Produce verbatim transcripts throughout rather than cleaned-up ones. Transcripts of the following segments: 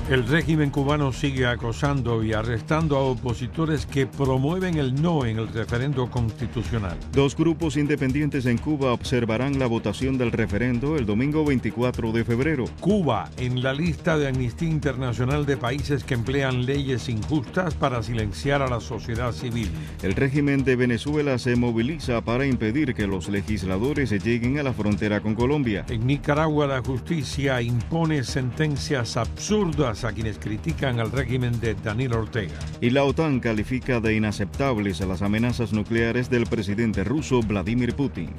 El régimen cubano sigue acosando y arrestando a opositores que promueven el no en el referendo constitucional. Dos grupos independientes en Cuba observarán la votación del referendo el domingo veinticuatro de febrero. Cuba en la lista de Amnistía Internacional de países que emplean leyes injustas para silenciar a la sociedad civil. El régimen de Venezuela se moviliza para impedir que los legisladores lleguen a la frontera con Colombia. En Nicaragua la justicia impone sentencias absurdas a quienes critican al régimen de Daniel Ortega. Y la OTAN califica de inaceptables a las amenazas nucleares del presidente ruso Vladimir Putin.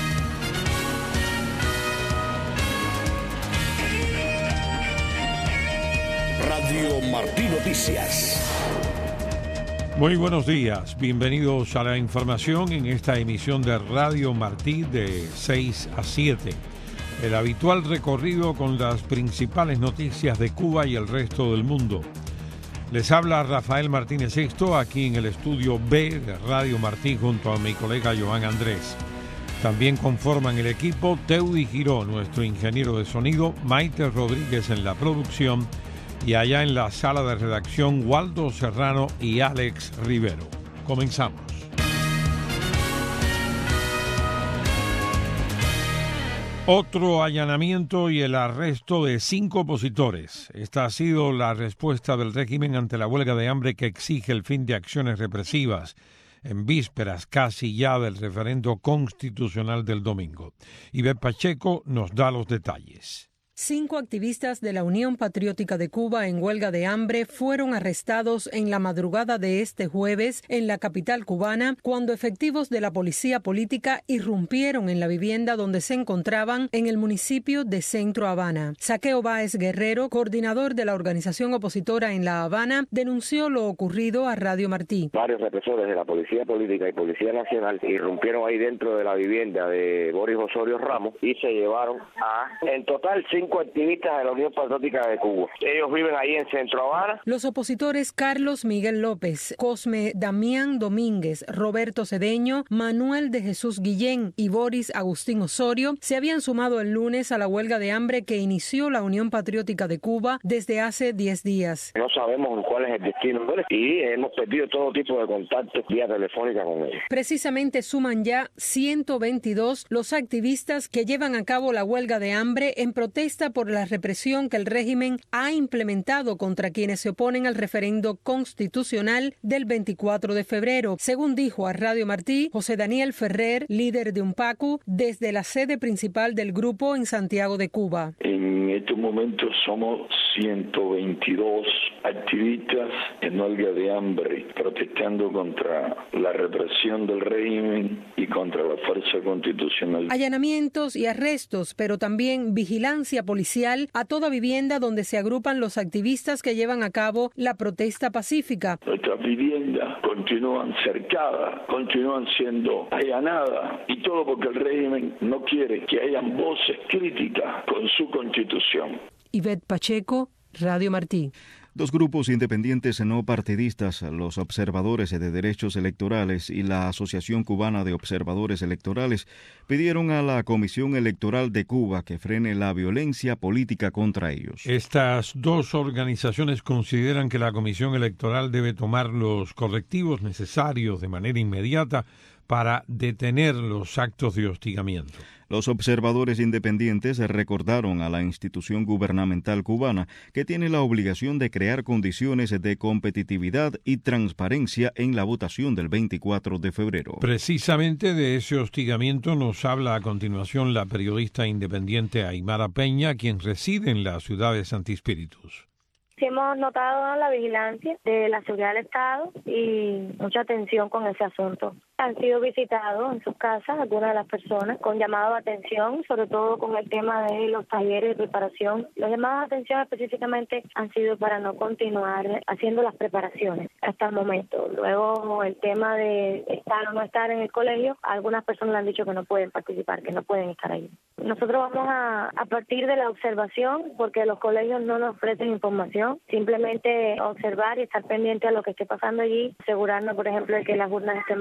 Radio Martí Noticias. Muy buenos días, bienvenidos a la información en esta emisión de Radio Martí de seis a siete. El habitual recorrido con las principales noticias de Cuba y el resto del mundo. Les habla Rafael Martínez Sexto aquí en el estudio B de Radio Martí junto a mi colega Joan Andrés. También conforman el equipo Teudi Giró, nuestro ingeniero de sonido, Maite Rodríguez en la producción y allá en la sala de redacción Waldo Serrano y Alex Rivero. Comenzamos. Otro allanamiento y el arresto de cinco opositores. Esta ha sido la respuesta del régimen ante la huelga de hambre que exige el fin de acciones represivas en vísperas casi ya del referendo constitucional del domingo. Ivette Pacheco nos da los detalles. Cinco activistas de la Unión Patriótica de Cuba en huelga de hambre fueron arrestados en la madrugada de este jueves en la capital cubana cuando efectivos de la policía política irrumpieron en la vivienda donde se encontraban en el municipio de Centro Habana. Saqueo Báez Guerrero, coordinador de la organización opositora en La Habana, denunció lo ocurrido a Radio Martí. Varios represores de la policía política y policía nacional irrumpieron ahí dentro de la vivienda de Boris Osorio Ramos y se llevaron a, en total, cinco Cinco activistas de la Unión Patriótica de Cuba. Ellos viven ahí en Centro Habana. Los opositores Carlos Miguel López, Cosme Damián Domínguez, Roberto Cedeño, Manuel de Jesús Guillén y Boris Agustín Osorio se habían sumado el lunes a la huelga de hambre que inició la Unión Patriótica de Cuba desde hace diez días. No sabemos cuál es el destino y hemos perdido todo tipo de contactos vía telefónica con ellos. Precisamente suman ya ciento veintidós los activistas que llevan a cabo la huelga de hambre en protesta por la represión que el régimen ha implementado contra quienes se oponen al referendo constitucional del veinticuatro de febrero, según dijo a Radio Martí José Daniel Ferrer, líder de UNPACU, desde la sede principal del grupo en Santiago de Cuba. En estos momentos somos ciento veintidós activistas en huelga de hambre, protestando contra la represión del régimen y contra la fuerza constitucional. Allanamientos y arrestos, pero también vigilancia policial a toda vivienda donde se agrupan los activistas que llevan a cabo la protesta pacífica. Nuestras viviendas continúan cercadas, continúan siendo allanadas y todo porque el régimen no quiere que hayan voces críticas con su constitución. Ivette Pacheco, Radio Martí. Dos grupos independientes no partidistas, los Observadores de Derechos Electorales y la Asociación Cubana de Observadores Electorales, pidieron a la Comisión Electoral de Cuba que frene la violencia política contra ellos. Estas dos organizaciones consideran que la Comisión Electoral debe tomar los correctivos necesarios de manera inmediata para detener los actos de hostigamiento. Los observadores independientes recordaron a la institución gubernamental cubana que tiene la obligación de crear condiciones de competitividad y transparencia en la votación del veinticuatro de febrero. Precisamente de ese hostigamiento nos habla a continuación la periodista independiente Aymara Peña, quien reside en la ciudad de Santi Espíritus. Sí hemos notado la vigilancia de la seguridad del Estado y mucha atención con ese asunto. Han sido visitados en sus casas algunas de las personas con llamado de atención, sobre todo con el tema de los talleres de preparación. Los llamados de atención específicamente han sido para no continuar haciendo las preparaciones hasta el momento. Luego el tema de estar o no estar en el colegio, algunas personas le han dicho que no pueden participar, que no pueden estar ahí. Nosotros vamos a, a partir de la observación, porque los colegios no nos ofrecen información, simplemente observar y estar pendiente a lo que esté pasando allí, asegurarnos, por ejemplo, de que las urnas estén vacías,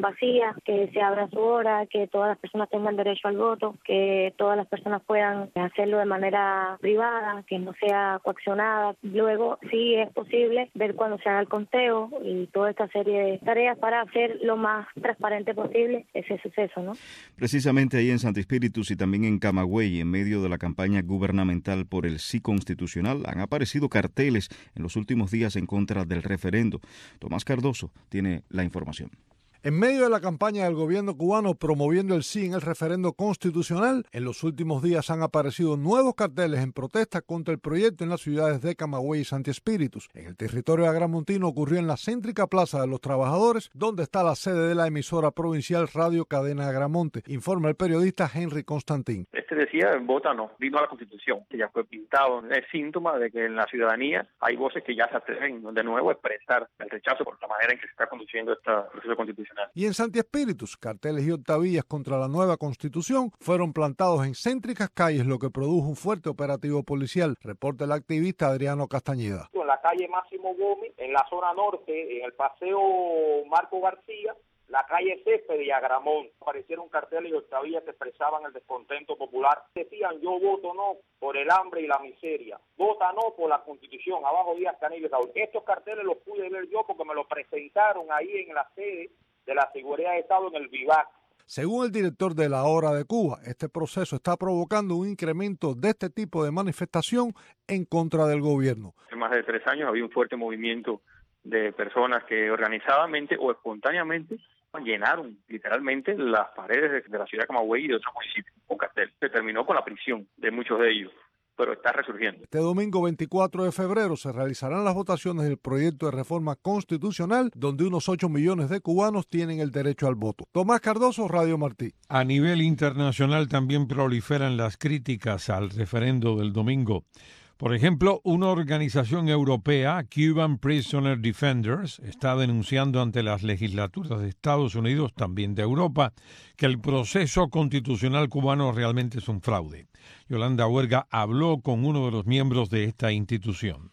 policía, que se abra su hora, que todas las personas tengan derecho al voto, que todas las personas puedan hacerlo de manera privada, que no sea coaccionada. Luego, sí es posible ver cuando se haga el conteo y toda esta serie de tareas para hacer lo más transparente posible ese suceso, ¿no? Precisamente ahí en Santi Espíritus y también en Camagüey, en medio de la campaña gubernamental por el sí constitucional, han aparecido carteles en los últimos días en contra del referendo. Tomás Cardoso tiene la información. En medio de la campaña del gobierno cubano promoviendo el sí en el referendo constitucional, en los últimos días han aparecido nuevos carteles en protesta contra el proyecto en las ciudades de Camagüey y Santi Espíritus. En el territorio agramontino ocurrió en la céntrica Plaza de los Trabajadores, donde está la sede de la emisora provincial Radio Cadena Agramonte, informa el periodista Henry Constantín. Este decía, vota no, vino a la Constitución, que ya fue pintado. Es síntoma de que en la ciudadanía hay voces que ya se atreven de nuevo a expresar el rechazo por la manera en que se está conduciendo este proceso constitucional. Y en Santi Espíritus, carteles y octavillas contra la nueva Constitución fueron plantados en céntricas calles, lo que produjo un fuerte operativo policial, reporta el activista Adriano Castañeda. En la calle Máximo Gómez, en la zona norte, en el paseo Marco García, la calle Césped y Agramón, aparecieron carteles y octavillas que expresaban el descontento popular. Decían, yo voto no por el hambre y la miseria, vota no por la Constitución, abajo Díaz Canel y Raúl. Estos carteles los pude ver yo porque me los presentaron ahí en la sede de la Seguridad de Estado en el Vivac. Según el director de la Hora de Cuba, este proceso está provocando un incremento de este tipo de manifestación en contra del gobierno. Hace más de tres años había un fuerte movimiento de personas que organizadamente o espontáneamente llenaron literalmente las paredes de la ciudad de Camagüey y de otros municipios con cartel. Se terminó con la prisión de muchos de ellos, pero está resurgiendo. Este domingo veinticuatro de febrero se realizarán las votaciones del proyecto de reforma constitucional, donde unos ocho millones de cubanos tienen el derecho al voto. Tomás Cardoso, Radio Martí. A nivel internacional también proliferan las críticas al referendo del domingo. Por ejemplo, una organización europea, Cuban Prisoner Defenders, está denunciando ante las legislaturas de Estados Unidos, también de Europa, que el proceso constitucional cubano realmente es un fraude. Yolanda Huerga habló con uno de los miembros de esta institución.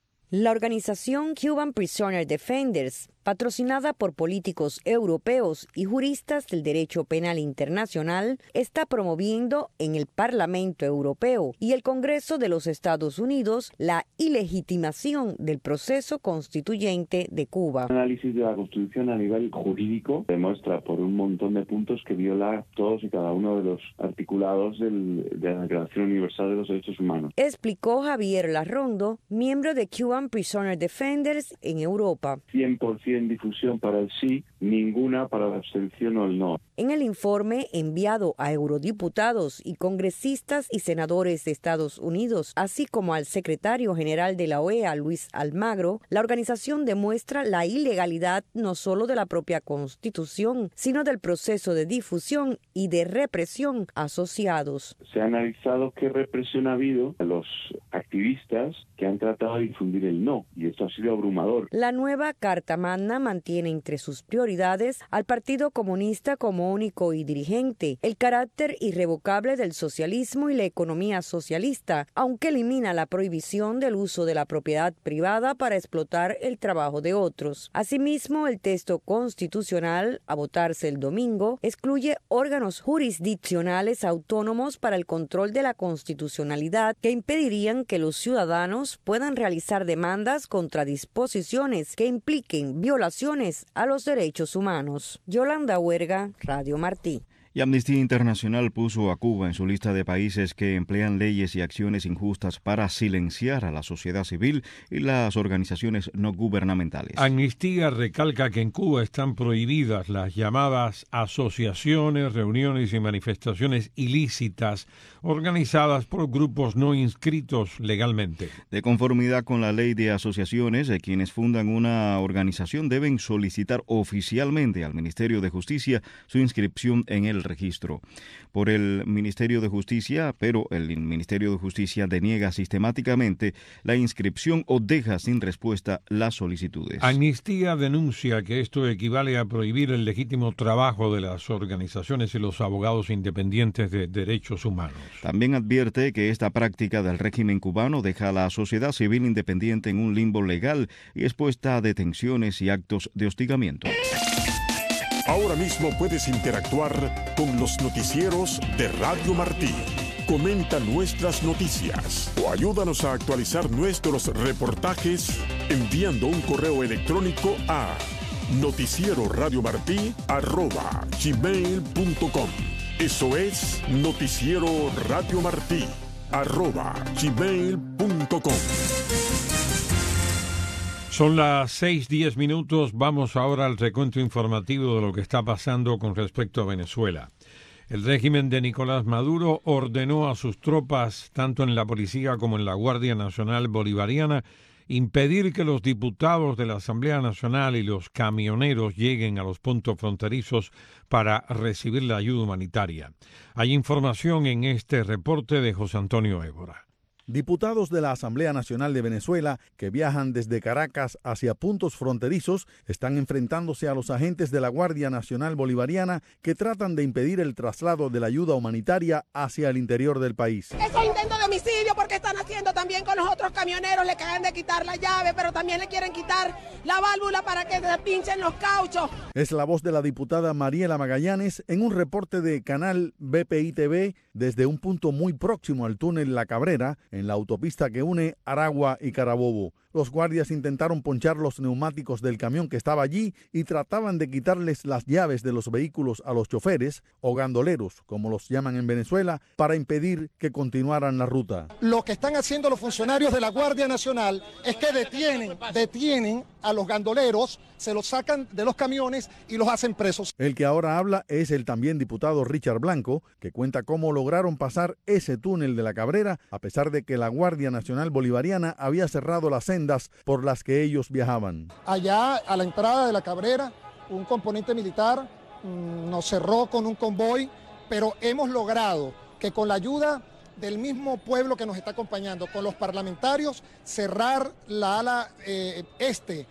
La organización Cuban Prisoner Defenders, patrocinada por políticos europeos y juristas del derecho penal internacional, está promoviendo en el Parlamento Europeo y el Congreso de los Estados Unidos la ilegitimación del proceso constituyente de Cuba. El análisis de la Constitución a nivel jurídico demuestra por un montón de puntos que viola todos y cada uno de los articulados del, de la Declaración Universal de los Derechos Humanos. Explicó Javier Larrondo, miembro de Cuban Prisoner Defenders en Europa. cien por ciento difusión para el sí, ninguna para la abstención o el no. En el informe enviado a eurodiputados y congresistas y senadores de Estados Unidos, así como al secretario general de la O E A, Luis Almagro, la organización demuestra la ilegalidad no solo de la propia Constitución, sino del proceso de difusión y de represión asociados. Se ha analizado qué represión ha habido a los activistas que han tratado de difundir el no, y esto ha sido abrumador. La nueva Carta Magna mantiene entre sus prioridades al Partido Comunista como único y dirigente, el carácter irrevocable del socialismo y la economía socialista, aunque elimina la prohibición del uso de la propiedad privada para explotar el trabajo de otros. Asimismo, el texto constitucional, a votarse el domingo, excluye órganos jurisdiccionales autónomos para el control de la constitucionalidad que impedirían que los ciudadanos puedan realizar demandas contra disposiciones que impliquen violaciones a los derechos humanos. Yolanda Huerga, Radio Martí. Y Amnistía Internacional puso a Cuba en su lista de países que emplean leyes y acciones injustas para silenciar a la sociedad civil y las organizaciones no gubernamentales. Amnistía recalca que en Cuba están prohibidas las llamadas asociaciones, reuniones y manifestaciones ilícitas organizadas por grupos no inscritos legalmente. De conformidad con la ley de asociaciones, quienes fundan una organización deben solicitar oficialmente al Ministerio de Justicia su inscripción en el registro por el Ministerio de Justicia, pero el Ministerio de Justicia deniega sistemáticamente la inscripción o deja sin respuesta las solicitudes. Amnistía denuncia que esto equivale a prohibir el legítimo trabajo de las organizaciones y los abogados independientes de derechos humanos. También advierte que esta práctica del régimen cubano deja a la sociedad civil independiente en un limbo legal y expuesta a detenciones y actos de hostigamiento. Ahora mismo puedes interactuar con los noticieros de Radio Martí. Comenta nuestras noticias o ayúdanos a actualizar nuestros reportajes enviando un correo electrónico a noticiero radio martí arroba gmail punto com. Eso es noticiero radio martí arroba gmail punto com. Son las seis diez minutos. Vamos ahora al recuento informativo de lo que está pasando con respecto a Venezuela. El régimen de Nicolás Maduro ordenó a sus tropas, tanto en la policía como en la Guardia Nacional Bolivariana, impedir que los diputados de la Asamblea Nacional y los camioneros lleguen a los puntos fronterizos para recibir la ayuda humanitaria. Hay información en este reporte de José Antonio Évora. Diputados de la Asamblea Nacional de Venezuela que viajan desde Caracas hacia puntos fronterizos están enfrentándose a los agentes de la Guardia Nacional Bolivariana que tratan de impedir el traslado de la ayuda humanitaria hacia el interior del país. Eso es intento de homicidio porque están haciendo también con los otros camioneros, le acaban de quitar la llave, pero también le quieren quitar la válvula para que se pinchen los cauchos. Es la voz de la diputada Mariela Magallanes en un reporte de Canal B P I T V desde un punto muy próximo al túnel La Cabrera, en la autopista que une Aragua y Carabobo. Los guardias intentaron ponchar los neumáticos del camión que estaba allí y trataban de quitarles las llaves de los vehículos a los choferes o gandoleros, como los llaman en Venezuela, para impedir que continuaran la ruta. Lo que están haciendo los funcionarios de la Guardia Nacional es que detienen, detienen a los gandoleros, se los sacan de los camiones y los hacen presos. El que ahora habla es el también diputado Richard Blanco, que cuenta cómo lograron pasar ese túnel de la Cabrera, a pesar de que la Guardia Nacional Bolivariana había cerrado las sendas por las que ellos viajaban. Allá a la entrada de la Cabrera, un componente militar mmm, nos cerró con un convoy, pero hemos logrado que con la ayuda del mismo pueblo que nos está acompañando, con los parlamentarios, cerrar la ala eh, este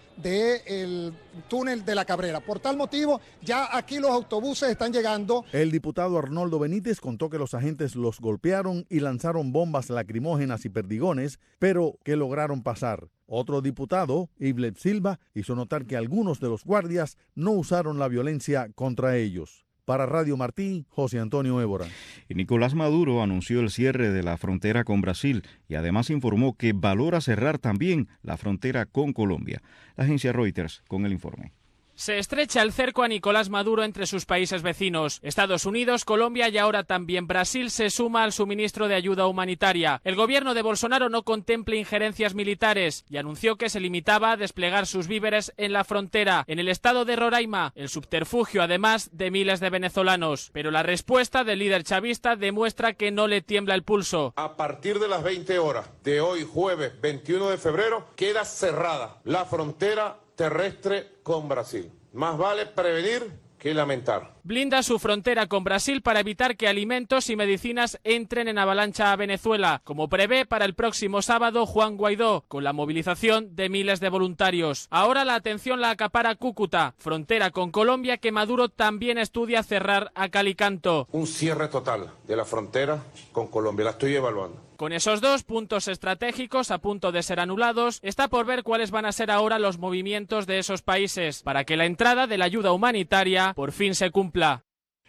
del túnel de la Cabrera. Por tal motivo, ya aquí los autobuses están llegando. El diputado Arnoldo Benítez contó que los agentes los golpearon y lanzaron bombas lacrimógenas y perdigones, pero que lograron pasar. Otro diputado, Iblet Silva, hizo notar que algunos de los guardias no usaron la violencia contra ellos. Para Radio Martí, José Antonio Évora. Y Nicolás Maduro anunció el cierre de la frontera con Brasil y además informó que valora cerrar también la frontera con Colombia. La agencia Reuters con el informe. Se estrecha el cerco a Nicolás Maduro entre sus países vecinos. Estados Unidos, Colombia y ahora también Brasil se suma al suministro de ayuda humanitaria. El gobierno de Bolsonaro no contempla injerencias militares y anunció que se limitaba a desplegar sus víveres en la frontera, en el estado de Roraima, el subterfugio además de miles de venezolanos. Pero la respuesta del líder chavista demuestra que no le tiembla el pulso. A partir de las veinte horas de hoy, jueves veintiuno de febrero, queda cerrada la frontera terrestre con Brasil. Más vale prevenir que lamentar. Blinda su frontera con Brasil para evitar que alimentos y medicinas entren en avalancha a Venezuela, como prevé para el próximo sábado Juan Guaidó, con la movilización de miles de voluntarios. Ahora la atención la acapara Cúcuta, frontera con Colombia que Maduro también estudia cerrar a cal y canto. Un cierre total de la frontera con Colombia, la estoy evaluando. Con esos dos puntos estratégicos a punto de ser anulados, está por ver cuáles van a ser ahora los movimientos de esos países para que la entrada de la ayuda humanitaria por fin se cumpla.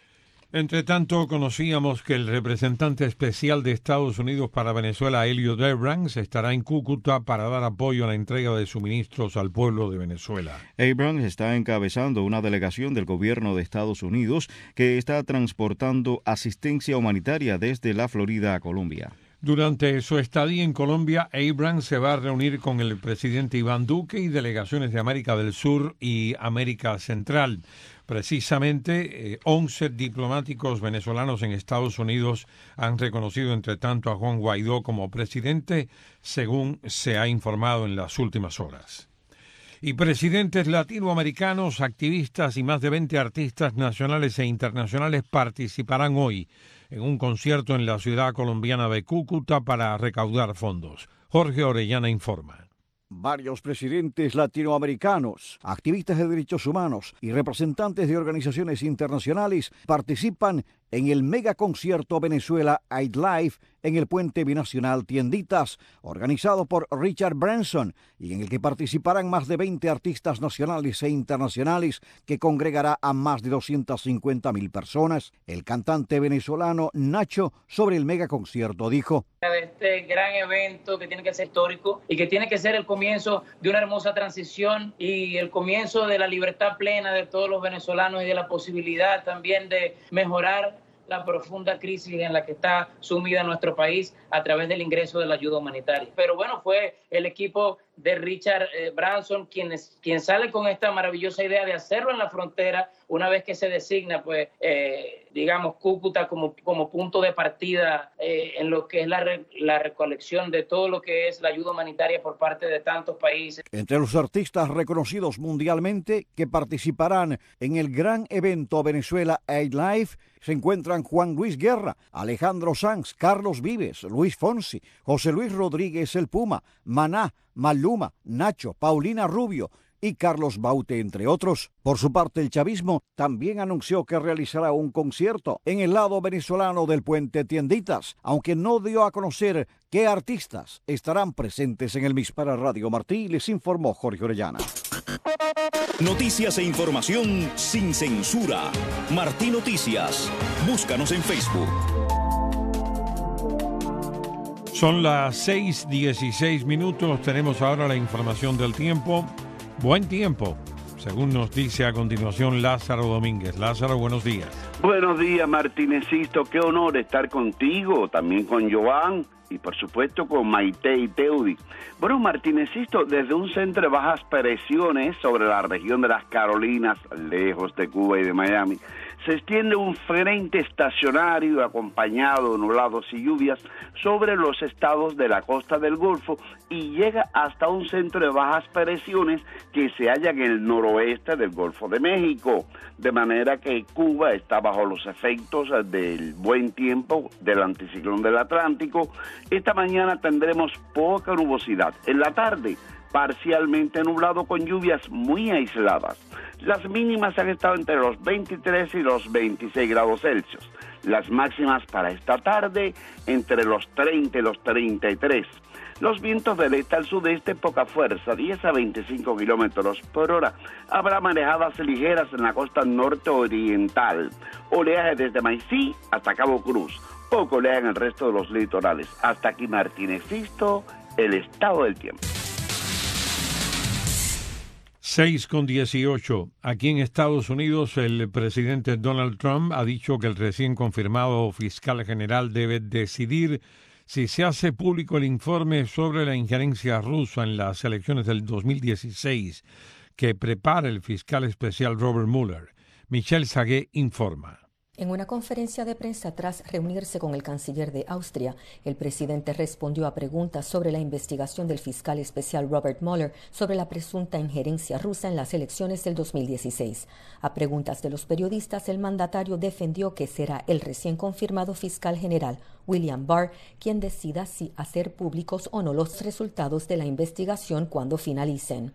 Entre tanto, conocíamos que el representante especial de Estados Unidos para Venezuela, Elliot Abrams, estará en Cúcuta para dar apoyo a la entrega de suministros al pueblo de Venezuela. Abrams está encabezando una delegación del gobierno de Estados Unidos que está transportando asistencia humanitaria desde la Florida a Colombia. Durante su estadía en Colombia, Abrams se va a reunir con el presidente Iván Duque y delegaciones de América del Sur y América Central. Precisamente, eh, once diplomáticos venezolanos en Estados Unidos han reconocido entre tanto a Juan Guaidó como presidente, según se ha informado en las últimas horas. Y presidentes latinoamericanos, activistas y más de veinte artistas nacionales e internacionales participarán hoy en un concierto en la ciudad colombiana de Cúcuta para recaudar fondos. Jorge Orellana informa. Varios presidentes latinoamericanos, activistas de derechos humanos y representantes de organizaciones internacionales participan en el mega concierto Venezuela nightlife en el puente binacional Tienditas, organizado por Richard Branson, y en el que participarán más de veinte artistas nacionales e internacionales, que congregará a más de doscientas cincuenta mil personas. El cantante venezolano Nacho, sobre el mega concierto, dijo: de este gran evento que tiene que ser histórico y que tiene que ser el comienzo de una hermosa transición y el comienzo de la libertad plena de todos los venezolanos y de la posibilidad también de mejorar la profunda crisis en la que está sumida nuestro país a través del ingreso de la ayuda humanitaria. Pero bueno, fue el equipo de Richard eh, Branson quien, es, quien sale con esta maravillosa idea de hacerlo en la frontera, una vez que se designa, pues, eh, digamos, Cúcuta como, como punto de partida eh, en lo que es la, re, la recolección de todo lo que es la ayuda humanitaria por parte de tantos países. Entre los artistas reconocidos mundialmente que participarán en el gran evento Venezuela nightlife se encuentran Juan Luis Guerra, Alejandro Sanz, Carlos Vives, Luis Fonsi, José Luis Rodríguez el Puma, Maná, Maluma, Nacho, Paulina Rubio y Carlos Baute, entre otros. Por su parte, el chavismo también anunció que realizará un concierto en el lado venezolano del puente Tienditas, aunque no dio a conocer qué artistas estarán presentes en el mismo. Para Radio Martí les informó Jorge Orellana. Noticias e información sin censura. Martí Noticias. Búscanos en Facebook. Son las seis dieciséis minutos. Tenemos ahora la información del tiempo. Buen tiempo, según nos dice a continuación Lázaro Domínguez. Lázaro, buenos días. Buenos días, Martinecito. Qué honor estar contigo, también con Joan y por supuesto con Maite y Teudi. Bueno, Martinecito, desde un centro de bajas presiones sobre la región de las Carolinas, lejos de Cuba y de Miami, se extiende un frente estacionario acompañado de nublados y lluvias sobre los estados de la costa del Golfo y llega hasta un centro de bajas presiones que se halla en el noroeste del Golfo de México, de manera que Cuba está bajo los efectos del buen tiempo del anticiclón del Atlántico. Esta mañana tendremos poca nubosidad. En la tarde, parcialmente nublado con lluvias muy aisladas. Las mínimas han estado entre los veintitrés y los veintiséis grados Celsius. Las máximas para esta tarde entre los treinta y los treinta y tres. Los vientos del este al sudeste, poca fuerza, diez a veinticinco kilómetros por hora. Habrá marejadas ligeras en la costa norte oriental. Oleaje desde Maicí hasta Cabo Cruz. Poco oleaje en el resto de los litorales. Hasta aquí Martinecito, el estado del tiempo. seis con dieciocho. Aquí en Estados Unidos, el presidente Donald Trump ha dicho que el recién confirmado fiscal general debe decidir si se hace público el informe sobre la injerencia rusa en las elecciones del dos mil dieciséis que prepara el fiscal especial Robert Mueller. Michelle Sagué informa. En una conferencia de prensa tras reunirse con el canciller de Austria, el presidente respondió a preguntas sobre la investigación del fiscal especial Robert Mueller sobre la presunta injerencia rusa en las elecciones del dos mil dieciséis. A preguntas de los periodistas, el mandatario defendió que será el recién confirmado fiscal general William Barr quien decida si hacer públicos o no los resultados de la investigación cuando finalicen.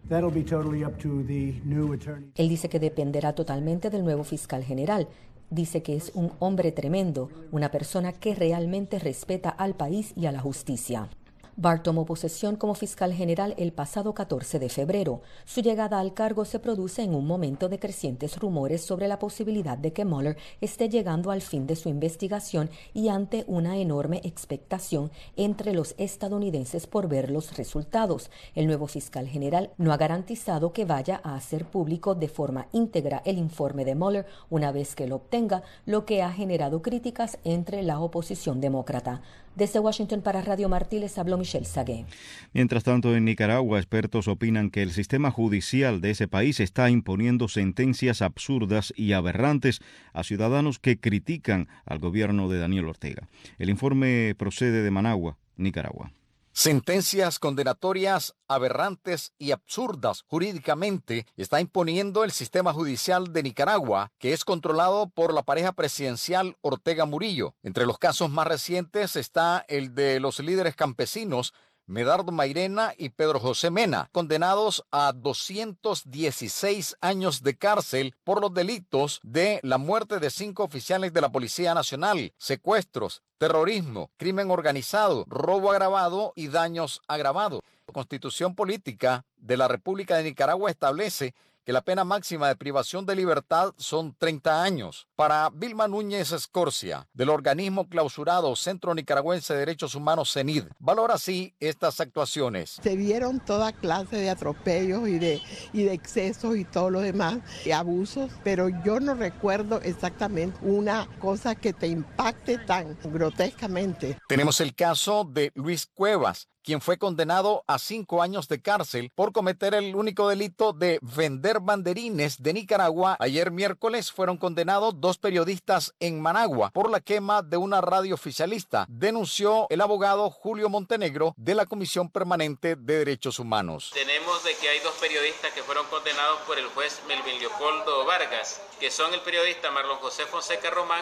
Él dice que dependerá totalmente del nuevo fiscal general. Dice que es un hombre tremendo, una persona que realmente respeta al país y a la justicia. Barr tomó posesión como fiscal general el pasado catorce de febrero. Su llegada al cargo se produce en un momento de crecientes rumores sobre la posibilidad de que Mueller esté llegando al fin de su investigación y ante una enorme expectación entre los estadounidenses por ver los resultados. El nuevo fiscal general no ha garantizado que vaya a hacer público de forma íntegra el informe de Mueller una vez que lo obtenga, lo que ha generado críticas entre la oposición demócrata. Desde Washington para Radio Martí les habló Michelle Sagué. Mientras tanto, en Nicaragua, expertos opinan que el sistema judicial de ese país está imponiendo sentencias absurdas y aberrantes a ciudadanos que critican al gobierno de Daniel Ortega. El informe procede de Managua, Nicaragua. Sentencias condenatorias aberrantes y absurdas jurídicamente está imponiendo el sistema judicial de Nicaragua, que es controlado por la pareja presidencial Ortega Murillo. Entre los casos más recientes está el de los líderes campesinos Medardo Mairena y Pedro José Mena, condenados a doscientos dieciséis años de cárcel por los delitos de la muerte de cinco oficiales de la Policía Nacional, secuestros, terrorismo, crimen organizado, robo agravado y daños agravados. La Constitución Política de la República de Nicaragua establece que la pena máxima de privación de libertad son treinta años. Para Vilma Núñez Escorcia, del organismo clausurado Centro Nicaragüense de Derechos Humanos, CENID, valora así estas actuaciones. Se vieron toda clase de atropellos y de, y de excesos y todo lo demás, y abusos, pero yo no recuerdo exactamente una cosa que te impacte tan grotescamente. Tenemos el caso de Luis Cuevas, quien fue condenado a cinco años de cárcel por cometer el único delito de vender banderines de Nicaragua. Ayer miércoles fueron condenados dos periodistas en Managua por la quema de una radio oficialista, denunció el abogado Julio Montenegro de la Comisión Permanente de Derechos Humanos. Tenemos de que hay dos periodistas que fueron condenados por el juez Melvin Leopoldo Vargas, que son el periodista Marlon José Fonseca Román,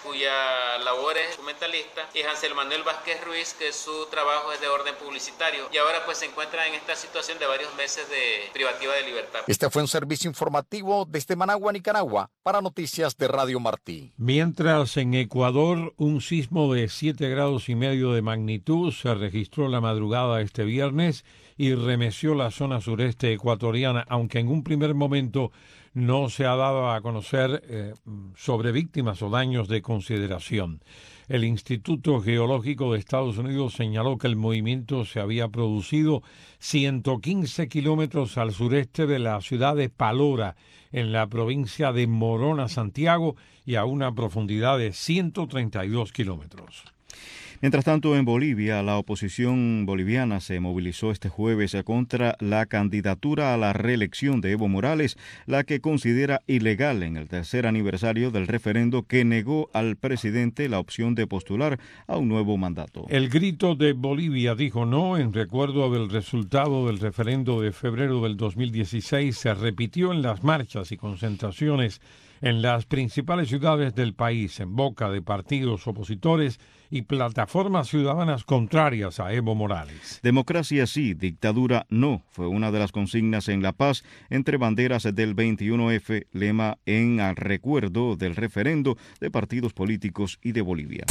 cuya labor es documentalista, y Hansel Manuel Vázquez Ruiz, que su trabajo es de orden público. Y ahora pues se encuentra en esta situación de varios meses de privativa de libertad. Este fue un servicio informativo desde Managua, Nicaragua, para Noticias de Radio Martí. Mientras en Ecuador un sismo de siete grados y medio de magnitud se registró la madrugada de este viernes y remeció la zona sureste ecuatoriana, aunque en un primer momento no se ha dado a conocer eh, sobre víctimas o daños de consideración. El Instituto Geológico de Estados Unidos señaló que el movimiento se había producido ciento quince kilómetros al sureste de la ciudad de Palora, en la provincia de Morona, Santiago, y a una profundidad de ciento treinta y dos kilómetros. Mientras tanto, en Bolivia, la oposición boliviana se movilizó este jueves contra la candidatura a la reelección de Evo Morales, la que considera ilegal en el tercer aniversario del referendo que negó al presidente la opción de postular a un nuevo mandato. El grito de Bolivia dijo no en recuerdo del resultado del referendo de febrero del dos mil dieciséis se repitió en las marchas y concentraciones en las principales ciudades del país, en boca de partidos opositores y plataformas ciudadanas contrarias a Evo Morales. Democracia sí, dictadura no, fue una de las consignas en La Paz entre banderas del veintiuno efe, lema en recuerdo del referendo de partidos políticos y de Bolivia.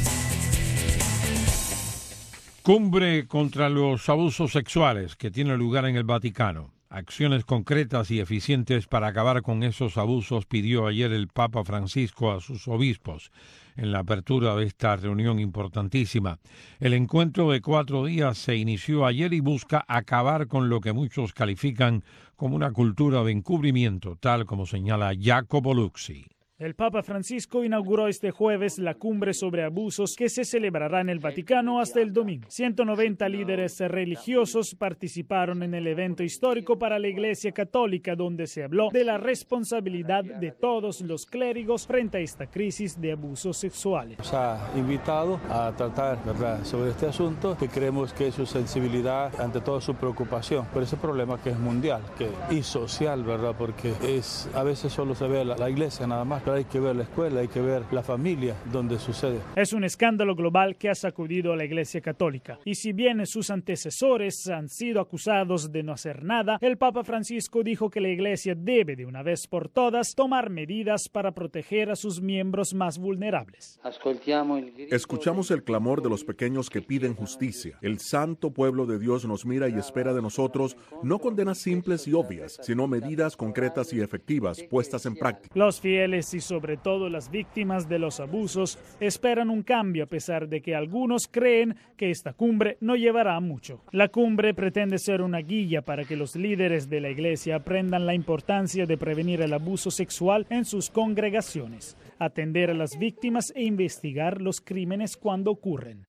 Cumbre contra los abusos sexuales que tiene lugar en el Vaticano. Acciones concretas y eficientes para acabar con esos abusos pidió ayer el Papa Francisco a sus obispos en la apertura de esta reunión importantísima. El encuentro de cuatro días se inició ayer y busca acabar con lo que muchos califican como una cultura de encubrimiento, tal como señala Jacopo Luxi. El Papa Francisco inauguró este jueves la cumbre sobre abusos que se celebrará en el Vaticano hasta el domingo. ciento noventa líderes religiosos participaron en el evento histórico para la Iglesia Católica, donde se habló de la responsabilidad de todos los clérigos frente a esta crisis de abusos sexuales. Nos ha invitado a tratar, ¿verdad?, sobre este asunto, que creemos que su sensibilidad, ante todo su preocupación por ese problema que es mundial que, y social, ¿verdad?, porque es a veces solo se ve la, la Iglesia nada más, pero hay que ver la escuela, hay que ver la familia donde sucede. Es un escándalo global que ha sacudido a la Iglesia Católica. Y si bien sus antecesores han sido acusados de no hacer nada, el Papa Francisco dijo que la Iglesia debe de una vez por todas tomar medidas para proteger a sus miembros más vulnerables. Escuchamos el clamor de los pequeños que piden justicia. El santo pueblo de Dios nos mira y espera de nosotros no condenas simples y obvias, sino medidas concretas y efectivas puestas en práctica. Los fieles y sobre todo las víctimas de los abusos esperan un cambio a pesar de que algunos creen que esta cumbre no llevará a mucho. La cumbre pretende ser una guía para que los líderes de la Iglesia aprendan la importancia de prevenir el abuso sexual en sus congregaciones, atender a las víctimas e investigar los crímenes cuando ocurren.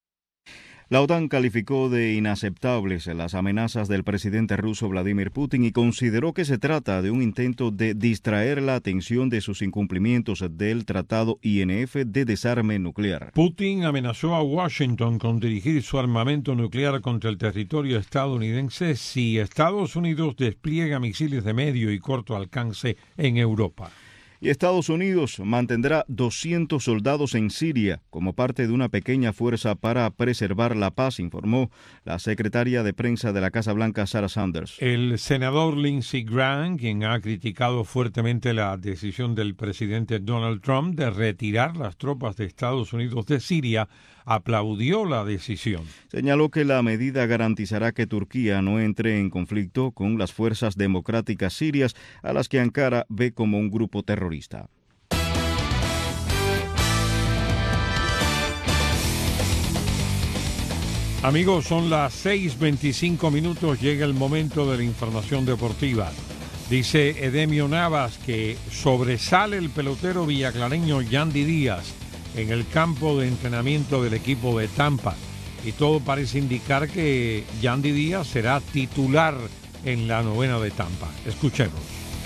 La OTAN calificó de inaceptables las amenazas del presidente ruso Vladimir Putin y consideró que se trata de un intento de distraer la atención de sus incumplimientos del Tratado I N F de desarme nuclear. Putin amenazó a Washington con dirigir su armamento nuclear contra el territorio estadounidense si Estados Unidos despliega misiles de medio y corto alcance en Europa. Y Estados Unidos mantendrá doscientos soldados en Siria como parte de una pequeña fuerza para preservar la paz, informó la secretaria de prensa de la Casa Blanca, Sarah Sanders. El senador Lindsey Graham, quien ha criticado fuertemente la decisión del presidente Donald Trump de retirar las tropas de Estados Unidos de Siria, aplaudió la decisión. Señaló que la medida garantizará que Turquía no entre en conflicto con las fuerzas democráticas sirias, a las que Ankara ve como un grupo terrorista. Amigos, son las seis veinticinco minutos, llega el momento de la información deportiva. Dice Edemio Navas que sobresale el pelotero villaclareño Yandy Díaz en el campo de entrenamiento del equipo de Tampa. Y todo parece indicar que Yandy Díaz será titular en la novena de Tampa. Escuchemos.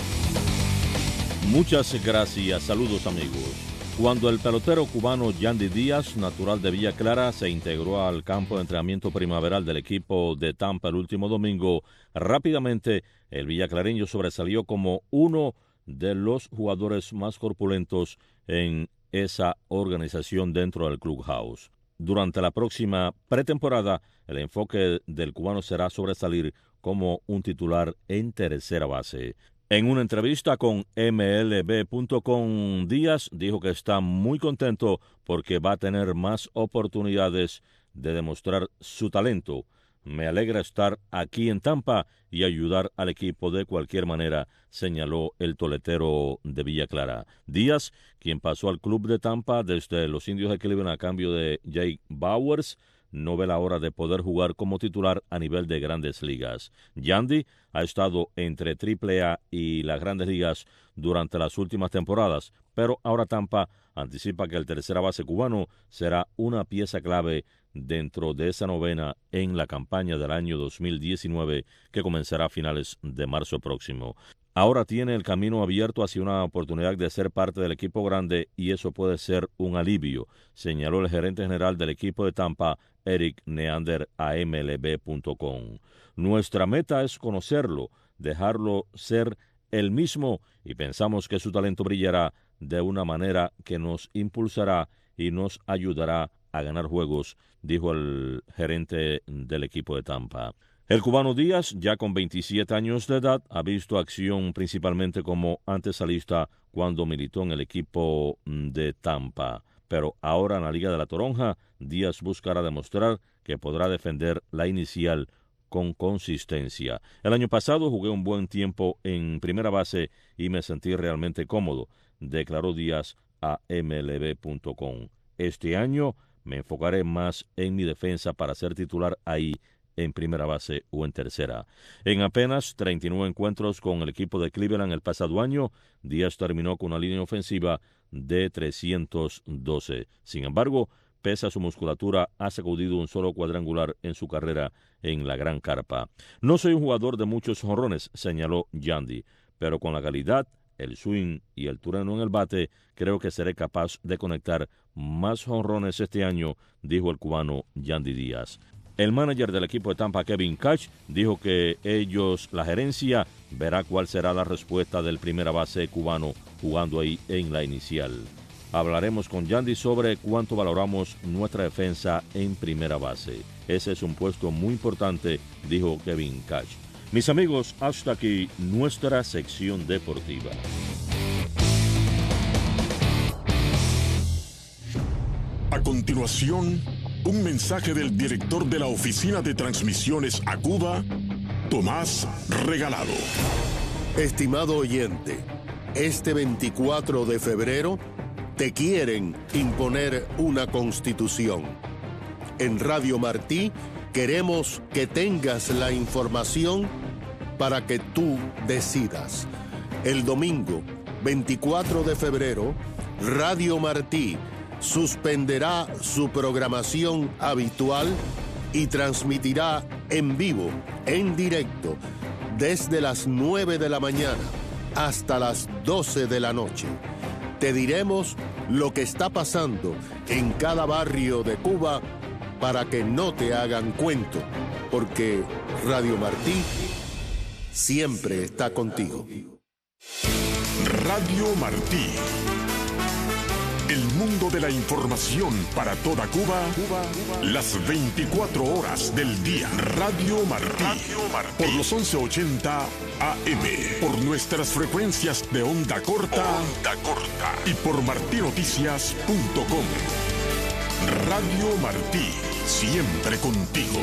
Muchas gracias, saludos amigos. Cuando el pelotero cubano Yandy Díaz, natural de Villa Clara, se integró al campo de entrenamiento primaveral del equipo de Tampa el último domingo, rápidamente el villaclareño sobresalió como uno de los jugadores más corpulentos en esa organización dentro del clubhouse. Durante la próxima pretemporada, el enfoque del cubano será sobresalir como un titular en tercera base. En una entrevista con M L B punto com, Díaz dijo que está muy contento porque va a tener más oportunidades de demostrar su talento. Me alegra estar aquí en Tampa y ayudar al equipo de cualquier manera, señaló el toletero de Villa Clara. Díaz, quien pasó al club de Tampa desde los Indios de Cleveland a cambio de Jake Bauers, no ve la hora de poder jugar como titular a nivel de Grandes Ligas. Yandy ha estado entre triple A y las Grandes Ligas durante las últimas temporadas, pero ahora Tampa anticipa que el tercera base cubano será una pieza clave dentro de esa novena en la campaña del año dos mil diecinueve que comenzará a finales de marzo próximo. Ahora tiene el camino abierto hacia una oportunidad de ser parte del equipo grande y eso puede ser un alivio, señaló el gerente general del equipo de Tampa, Eric Neander, a M L B punto com. Nuestra meta es conocerlo, dejarlo ser el mismo y pensamos que su talento brillará de una manera que nos impulsará y nos ayudará a ganar juegos, dijo el gerente del equipo de Tampa. El cubano Díaz, ya con veintisiete años de edad, ha visto acción principalmente como antesalista cuando militó en el equipo de Tampa. Pero ahora en la Liga de la Toronja, Díaz buscará demostrar que podrá defender la inicial con consistencia. El año pasado jugué un buen tiempo en primera base y me sentí realmente cómodo, declaró Díaz a M L B punto com. Este año me enfocaré más en mi defensa para ser titular ahí, en primera base o en tercera. En apenas treinta y nueve encuentros con el equipo de Cleveland el pasado año, Díaz terminó con una línea ofensiva de trescientos doce. Sin embargo, pese a su musculatura, ha sacudido un solo cuadrangular en su carrera en la Gran Carpa. No soy un jugador de muchos jonrones, señaló Yandy, pero con la calidad, el swing y el turno en el bate, creo que seré capaz de conectar más jonrones este año, dijo el cubano Yandy Díaz. El manager del equipo de Tampa, Kevin Cash, dijo que ellos, la gerencia, verá cuál será la respuesta del primera base cubano jugando ahí en la inicial. Hablaremos con Yandy sobre cuánto valoramos nuestra defensa en primera base. Ese es un puesto muy importante, dijo Kevin Cash. Mis amigos, hasta aquí nuestra sección deportiva. A continuación, un mensaje del director de la Oficina de Transmisiones a Cuba, Tomás Regalado. Estimado oyente, este veinticuatro de febrero te quieren imponer una constitución. En Radio Martí queremos que tengas la información para que tú decidas. El domingo veinticuatro de febrero, Radio Martí suspenderá su programación habitual y transmitirá en vivo, en directo, desde las nueve de la mañana hasta las doce de la noche. Te diremos lo que está pasando en cada barrio de Cuba para que no te hagan cuento, porque Radio Martí siempre está contigo. Radio Martí. El mundo de la información para toda Cuba, Cuba, Cuba. Las veinticuatro horas del día. Radio Martí. Radio Martí. Por los once ochenta A M. Por nuestras frecuencias de onda corta. Onda corta. Y por martí noticias punto com. Radio Martí. Siempre contigo.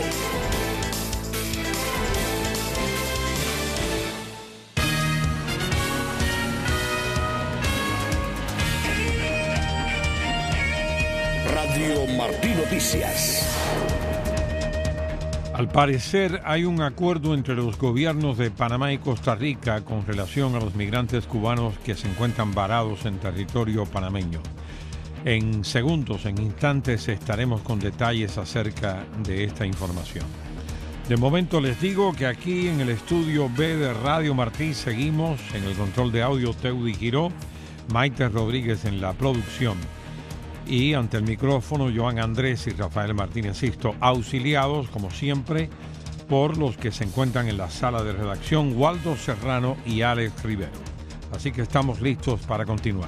Radio Martí Noticias. Al parecer hay un acuerdo entre los gobiernos de Panamá y Costa Rica con relación a los migrantes cubanos que se encuentran varados en territorio panameño. En segundos, en instantes, estaremos con detalles acerca de esta información. De momento les digo que aquí en el estudio B de Radio Martí seguimos en el control de audio Teudi Giró, Maite Rodríguez en la producción. Y ante el micrófono, Joan Andrés y Rafael Martínez Sisto, auxiliados, como siempre, por los que se encuentran en la sala de redacción, Waldo Serrano y Alex Rivero. Así que estamos listos para continuar.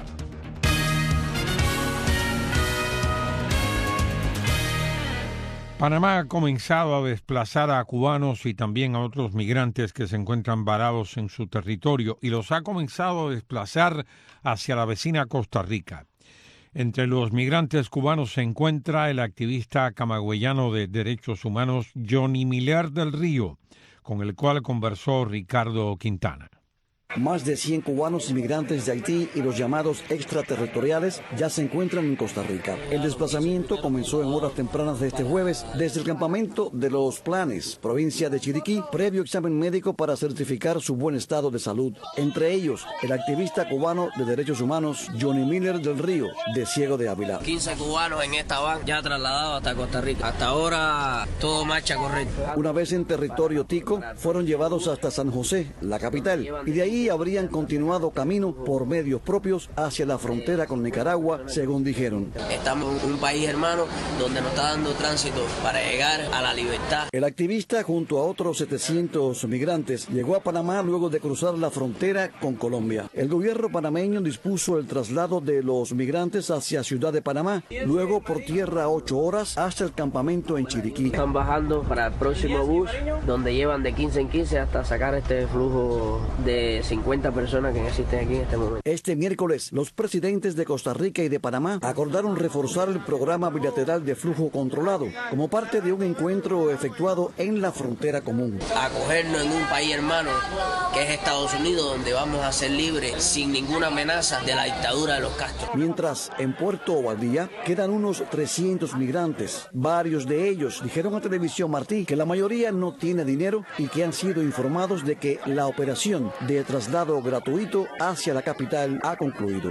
Panamá ha comenzado a desplazar a cubanos y también a otros migrantes que se encuentran varados en su territorio y los ha comenzado a desplazar hacia la vecina Costa Rica. Entre los migrantes cubanos se encuentra el activista camagüeyano de derechos humanos Johnny Miller del Río, con el cual conversó Ricardo Quintana. Más de cien cubanos inmigrantes de Haití y los llamados extraterritoriales ya se encuentran en Costa Rica. El desplazamiento comenzó en horas tempranas de este jueves desde el campamento de Los Planes, provincia de Chiriquí, previo examen médico para certificar su buen estado de salud. Entre ellos, el activista cubano de derechos humanos Johnny Miller del Río, de Ciego de Ávila. quince cubanos en esta van ya trasladados hasta Costa Rica. Hasta ahora todo marcha correcto. Una vez en territorio tico, fueron llevados hasta San José, la capital, y de ahí habrían continuado camino por medios propios hacia la frontera con Nicaragua, según dijeron. Estamos en un país hermano donde nos está dando tránsito para llegar a la libertad. El activista, junto a otros setecientos migrantes, llegó a Panamá luego de cruzar la frontera con Colombia. El gobierno panameño dispuso el traslado de los migrantes hacia Ciudad de Panamá, luego por tierra ocho horas hasta el campamento en Chiriquí. Están bajando para el próximo bus, donde llevan de quince en quince hasta sacar este flujo de cincuenta personas que existen aquí en este momento. Este miércoles, los presidentes de Costa Rica y de Panamá acordaron reforzar el programa bilateral de flujo controlado como parte de un encuentro efectuado en la frontera común. Acogernos en un país hermano que es Estados Unidos, donde vamos a ser libres sin ninguna amenaza de la dictadura de los Castro. Mientras en Puerto Ovaldía quedan unos trescientos migrantes. Varios de ellos dijeron a Televisión Martí que la mayoría no tiene dinero y que han sido informados de que la operación de traslado gratuito hacia la capital ha concluido.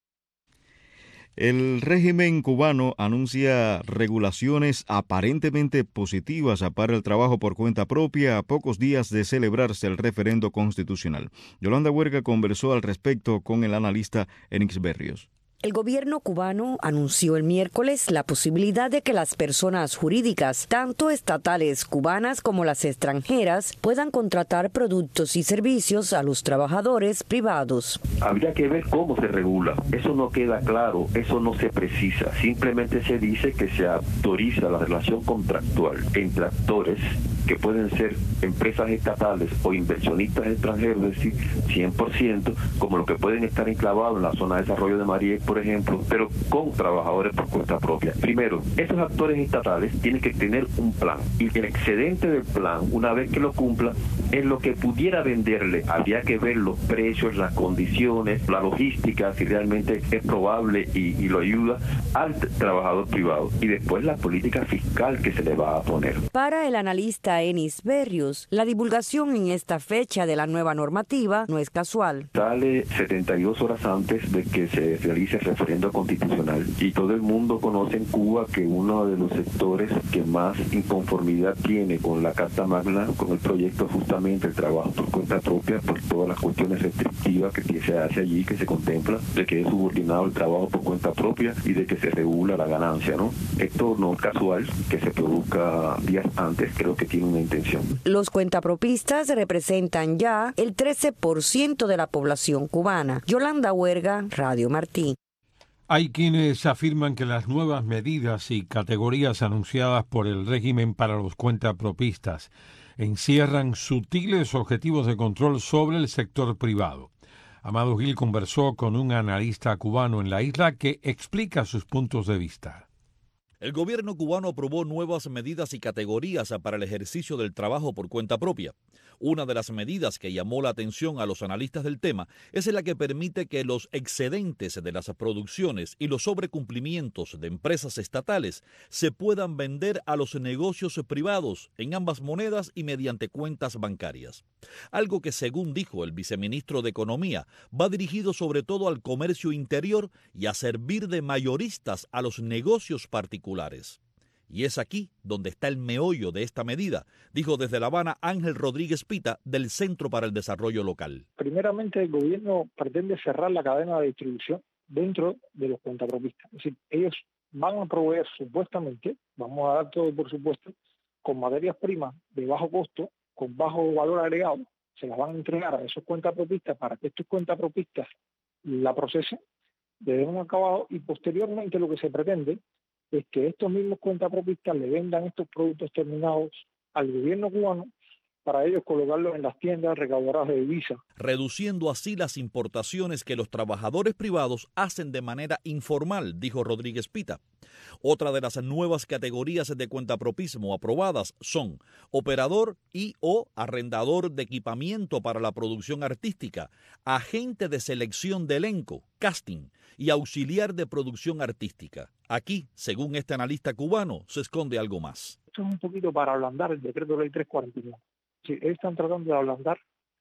El régimen cubano anuncia regulaciones aparentemente positivas para el trabajo por cuenta propia a pocos días de celebrarse el referendo constitucional. Yolanda Huerga conversó al respecto con el analista Enix Berrios. El gobierno cubano anunció el miércoles la posibilidad de que las personas jurídicas, tanto estatales cubanas como las extranjeras, puedan contratar productos y servicios a los trabajadores privados. Habría que ver cómo se regula. Eso no queda claro, eso no se precisa. Simplemente se dice que se autoriza la relación contractual entre actores que pueden ser empresas estatales o inversionistas extranjeros, es decir, cien por ciento, como los que pueden estar enclavados en la zona de desarrollo de Mariel, por ejemplo, pero con trabajadores por cuenta propia. Primero, esos actores estatales tienen que tener un plan, y el excedente del plan, una vez que lo cumpla, es lo que pudiera venderle. Habría que ver los precios, las condiciones, la logística, si realmente es probable y, y lo ayuda al trabajador privado, y después la política fiscal que se le va a poner. Para el analista Enis Berrios, la divulgación en esta fecha de la nueva normativa no es casual. Sale setenta y dos horas antes de que se realice el referendo constitucional, y todo el mundo conoce en Cuba que uno de los sectores que más inconformidad tiene con la Carta Magna, con el proyecto, justamente el trabajo por cuenta propia, por todas las cuestiones restrictivas que se hace allí, que se contempla, de que es subordinado el trabajo por cuenta propia y de que se regula la ganancia, ¿no? Esto no es casual que se produzca días antes, creo que tiene una intención. Los cuentapropistas representan ya el trece por ciento de la población cubana. Yolanda Huerga, Radio Martí. Hay quienes afirman que las nuevas medidas y categorías anunciadas por el régimen para los cuentapropistas encierran sutiles objetivos de control sobre el sector privado. Amado Gil conversó con un analista cubano en la isla que explica sus puntos de vista. El gobierno cubano aprobó nuevas medidas y categorías para el ejercicio del trabajo por cuenta propia. Una de las medidas que llamó la atención a los analistas del tema es la que permite que los excedentes de las producciones y los sobrecumplimientos de empresas estatales se puedan vender a los negocios privados en ambas monedas y mediante cuentas bancarias. Algo que, según dijo el viceministro de Economía, va dirigido sobre todo al comercio interior y a servir de mayoristas a los negocios particulares. Y es aquí donde está el meollo de esta medida, dijo desde La Habana Ángel Rodríguez Pita, del Centro para el Desarrollo Local. Primeramente, el gobierno pretende cerrar la cadena de distribución dentro de los cuentapropistas. Es decir, ellos van a proveer supuestamente, vamos a dar todo por supuesto, con materias primas de bajo costo, con bajo valor agregado, se las van a entregar a esos cuentapropistas para que estos cuentapropistas la procesen, le den un acabado y posteriormente lo que se pretende es que estos mismos cuentapropistas le vendan estos productos terminados al gobierno cubano para ellos colocarlos en las tiendas recaudadoras de divisas. Reduciendo así las importaciones que los trabajadores privados hacen de manera informal, dijo Rodríguez Pita. Otra de las nuevas categorías de cuentapropismo aprobadas son operador y o arrendador de equipamiento para la producción artística, agente de selección de elenco, casting y auxiliar de producción artística. Aquí, según este analista cubano, se esconde algo más. Esto es un poquito para ablandar el decreto de ley trescientos cuarenta y nueve. Sí, ellos están tratando de ablandar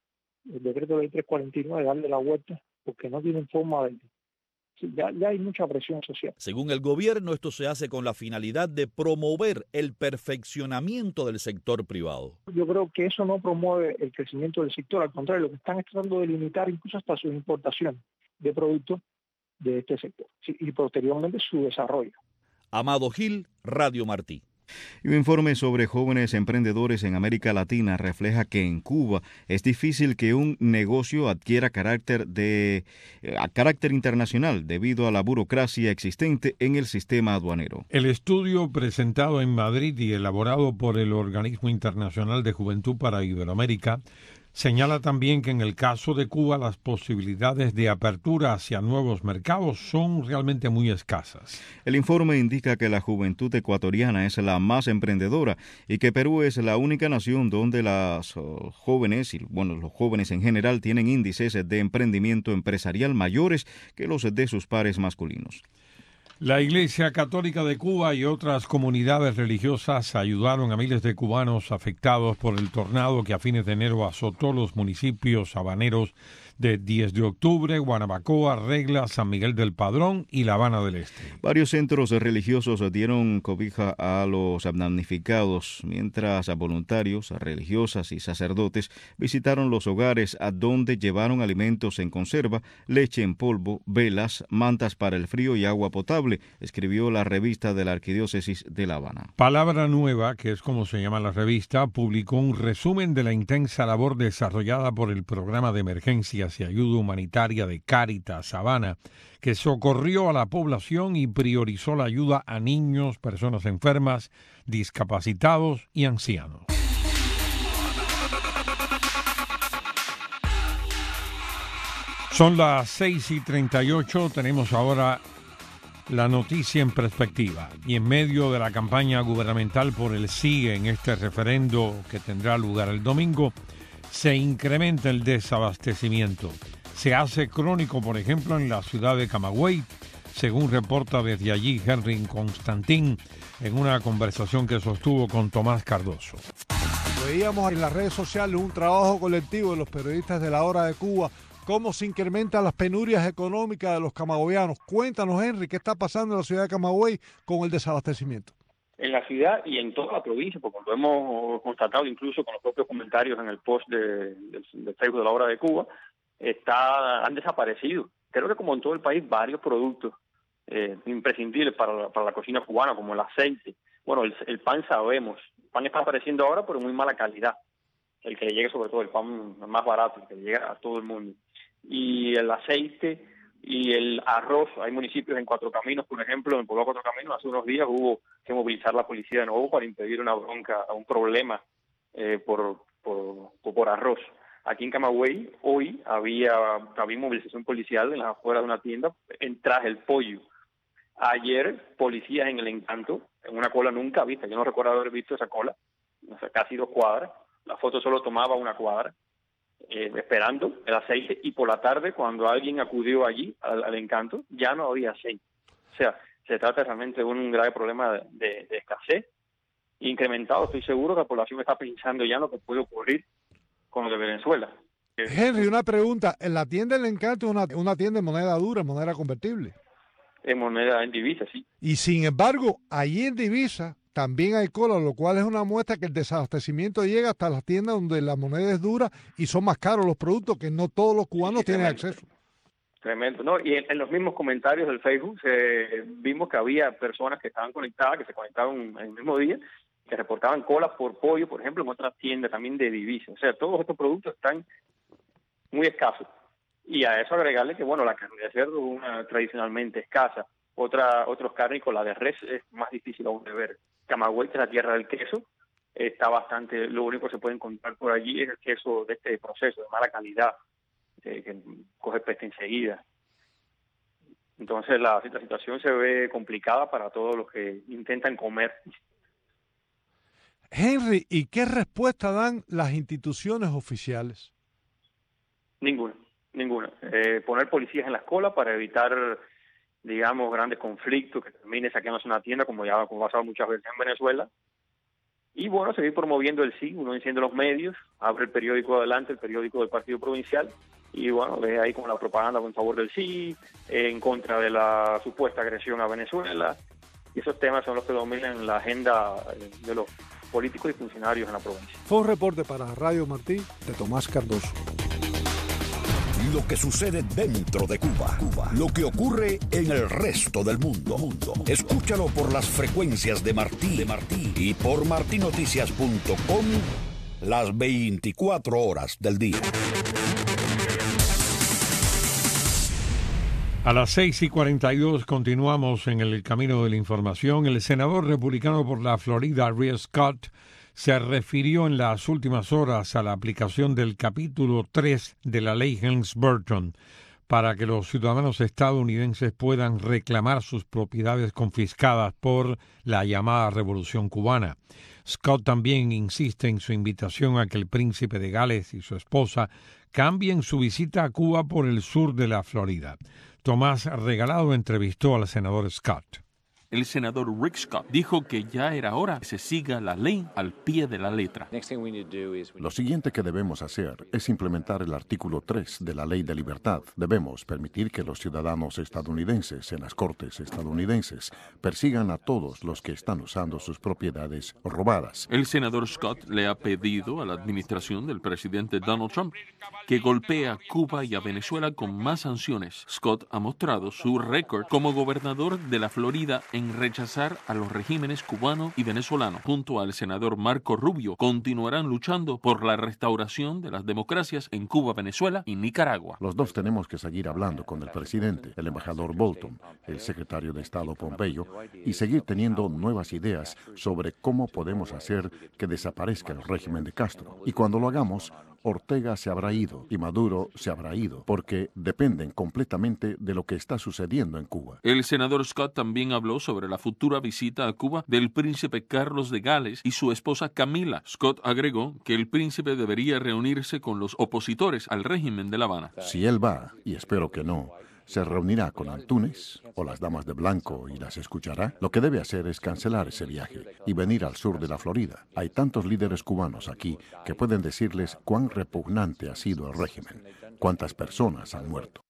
el decreto de ley trescientos cuarenta y nueve, darle la vuelta, porque no tienen forma de... Sí, ya, ya hay mucha presión social. Según el gobierno, esto se hace con la finalidad de promover el perfeccionamiento del sector privado. Yo creo que eso no promueve el crecimiento del sector, al contrario, lo que están es tratando de limitar incluso hasta sus importaciones de productos de este sector, sí, y posteriormente su desarrollo. Amado Gil, Radio Martí. Y un informe sobre jóvenes emprendedores en América Latina refleja que en Cuba es difícil que un negocio adquiera carácter de a carácter internacional debido a la burocracia existente en el sistema aduanero. El estudio presentado en Madrid y elaborado por el Organismo Internacional de Juventud para Iberoamérica señala también que en el caso de Cuba las posibilidades de apertura hacia nuevos mercados son realmente muy escasas. El informe indica que la juventud ecuatoriana es la más emprendedora y que Perú es la única nación donde las uh, jóvenes, y bueno, los jóvenes en general tienen índices de emprendimiento empresarial mayores que los de sus pares masculinos. La Iglesia Católica de Cuba y otras comunidades religiosas ayudaron a miles de cubanos afectados por el tornado que a fines de enero azotó los municipios habaneros de diez de octubre, Guanabacoa, Regla, San Miguel del Padrón y La Habana del Este. Varios centros religiosos dieron cobija a los damnificados, mientras a voluntarios, a religiosas y sacerdotes visitaron los hogares a donde llevaron alimentos en conserva, leche en polvo, velas, mantas para el frío y agua potable, escribió la revista de la Arquidiócesis de La Habana. Palabra Nueva, que es como se llama la revista, publicó un resumen de la intensa labor desarrollada por el Programa de Emergencias y Ayuda Humanitaria de Cáritas Habana, que socorrió a la población y priorizó la ayuda a niños, personas enfermas, discapacitados y ancianos. Son las seis y treinta y ocho, tenemos ahora la noticia en perspectiva. Y en medio de la campaña gubernamental por el sí en este referendo que tendrá lugar el domingo, se incrementa el desabastecimiento. Se hace crónico, por ejemplo, en la ciudad de Camagüey, según reporta desde allí Henry Constantín en una conversación que sostuvo con Tomás Cardoso. Veíamos en las redes sociales un trabajo colectivo de los periodistas de La Hora de Cuba, cómo se incrementan las penurias económicas de los camagüeyanos. Cuéntanos, Henry, ¿qué está pasando en la ciudad de Camagüey con el desabastecimiento? En la ciudad y en toda la provincia, porque lo hemos constatado incluso con los propios comentarios en el post de, de, de Facebook de La Hora de Cuba, está, han desaparecido. Creo que como en todo el país, varios productos eh, imprescindibles para la, para la cocina cubana, como el aceite. Bueno, el, el pan sabemos pan está apareciendo ahora, pero en muy mala calidad. El que le llegue, sobre todo el pan más barato, el que le llega a todo el mundo. Y el aceite y el arroz, hay municipios en Cuatro Caminos, por ejemplo, en el pueblo de Cuatro Caminos, hace unos días hubo que movilizar la policía de nuevo para impedir una bronca, un problema eh, por, por, por arroz. Aquí en Camagüey, hoy había, había movilización policial en las afueras de una tienda en Traje el Pollo. Ayer, policías en El Encanto, en una cola nunca vista, yo no recuerdo haber visto esa cola, o sea, casi dos cuadras, la foto solo tomaba una cuadra, eh, esperando el aceite, y por la tarde, cuando alguien acudió allí, al, al Encanto, ya no había aceite. O sea, se trata realmente de un grave problema de, de, de escasez, incrementado. Estoy seguro que la población está pensando ya en lo que puede ocurrir con lo de Venezuela. Henry, una pregunta. En la tienda del Encanto es una, una tienda en moneda dura, en moneda convertible. En moneda, en divisa, sí. Y sin embargo, allí en divisa también hay cola, lo cual es una muestra que el desabastecimiento llega hasta las tiendas donde la moneda es dura y son más caros los productos, que no todos los cubanos sí, tienen acceso. Tremendo, ¿no? Y en, en los mismos comentarios del Facebook eh, vimos que había personas que estaban conectadas, que se conectaron en el mismo día, que reportaban colas por pollo, por ejemplo, en otras tiendas también de divisas. O sea, todos estos productos están muy escasos. Y a eso agregarle que, bueno, la carne de cerdo es una tradicionalmente escasa. Otra, otros carnes con la de res es más difícil aún de ver. Camagüey, que es la tierra del queso, está bastante, lo único que se puede encontrar por allí es el queso de este proceso, de mala calidad, eh, que coge peste enseguida. Entonces la, la situación se ve complicada para todos los que intentan comer. Henry, ¿y qué respuesta dan las instituciones oficiales? Ninguna, ninguna. Eh, poner policías en la cola para evitar, digamos, grandes conflictos, que termine saqueándose una tienda, como ya ha pasado muchas veces en Venezuela. Y bueno, seguir promoviendo el sí, uno enciende los medios, abre el periódico Adelante, el periódico del Partido Provincial, y bueno, ve ahí con la propaganda en favor del sí, en contra de la supuesta agresión a Venezuela. Y esos temas son los que dominan la agenda de los políticos y funcionarios en la provincia. Fue un reporte para Radio Martí de Tomás Cardoso. Lo que sucede dentro de Cuba, Cuba, lo que ocurre en el resto del mundo. mundo. Escúchalo por las frecuencias de Martí, de Martí y por martí noticias punto com las veinticuatro horas del día. A las seis y cuarenta y dos continuamos en el camino de la información. El senador republicano por la Florida, Rick Scott, se refirió en las últimas horas a la aplicación del capítulo tres de la ley Helms-Burton para que los ciudadanos estadounidenses puedan reclamar sus propiedades confiscadas por la llamada Revolución Cubana. Scott también insiste en su invitación a que el príncipe de Gales y su esposa cambien su visita a Cuba por el sur de la Florida. Tomás Regalado entrevistó al senador Scott. El senador Rick Scott dijo que ya era hora que se siga la ley al pie de la letra. Lo siguiente que debemos hacer es implementar el artículo tres de la Ley de Libertad. Debemos permitir que los ciudadanos estadounidenses en las cortes estadounidenses persigan a todos los que están usando sus propiedades robadas. El senador Scott le ha pedido a la administración del presidente Donald Trump que golpee a Cuba y a Venezuela con más sanciones. Scott ha mostrado su récord como gobernador de la Florida en en rechazar a los regímenes cubano y venezolano. Junto al senador Marco Rubio, continuarán luchando por la restauración de las democracias en Cuba, Venezuela y Nicaragua. Los dos tenemos que seguir hablando con el presidente, el embajador Bolton, el secretario de Estado Pompeo, y seguir teniendo nuevas ideas sobre cómo podemos hacer que desaparezca el régimen de Castro. Y cuando lo hagamos, Ortega se habrá ido y Maduro se habrá ido, porque dependen completamente de lo que está sucediendo en Cuba. El senador Scott también habló sobre la futura visita a Cuba del príncipe Carlos de Gales y su esposa Camila. Scott agregó que el príncipe debería reunirse con los opositores al régimen de La Habana. Si él va, y espero que no, se reunirá con Antunes o las damas de blanco y las escuchará. Lo que debe hacer es cancelar ese viaje y venir al sur de la Florida. Hay tantos líderes cubanos aquí que pueden decirles cuán repugnante ha sido el régimen, cuántas personas han muerto.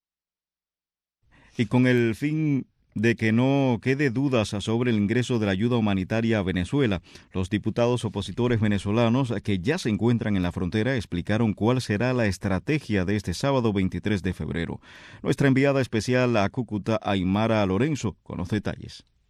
Y con el fin de que no quede dudas sobre el ingreso de la ayuda humanitaria a Venezuela, los diputados opositores venezolanos que ya se encuentran en la frontera explicaron cuál será la estrategia de este sábado veintitrés de febrero. Nuestra enviada especial a Cúcuta, Aymara Lorenzo, con los detalles.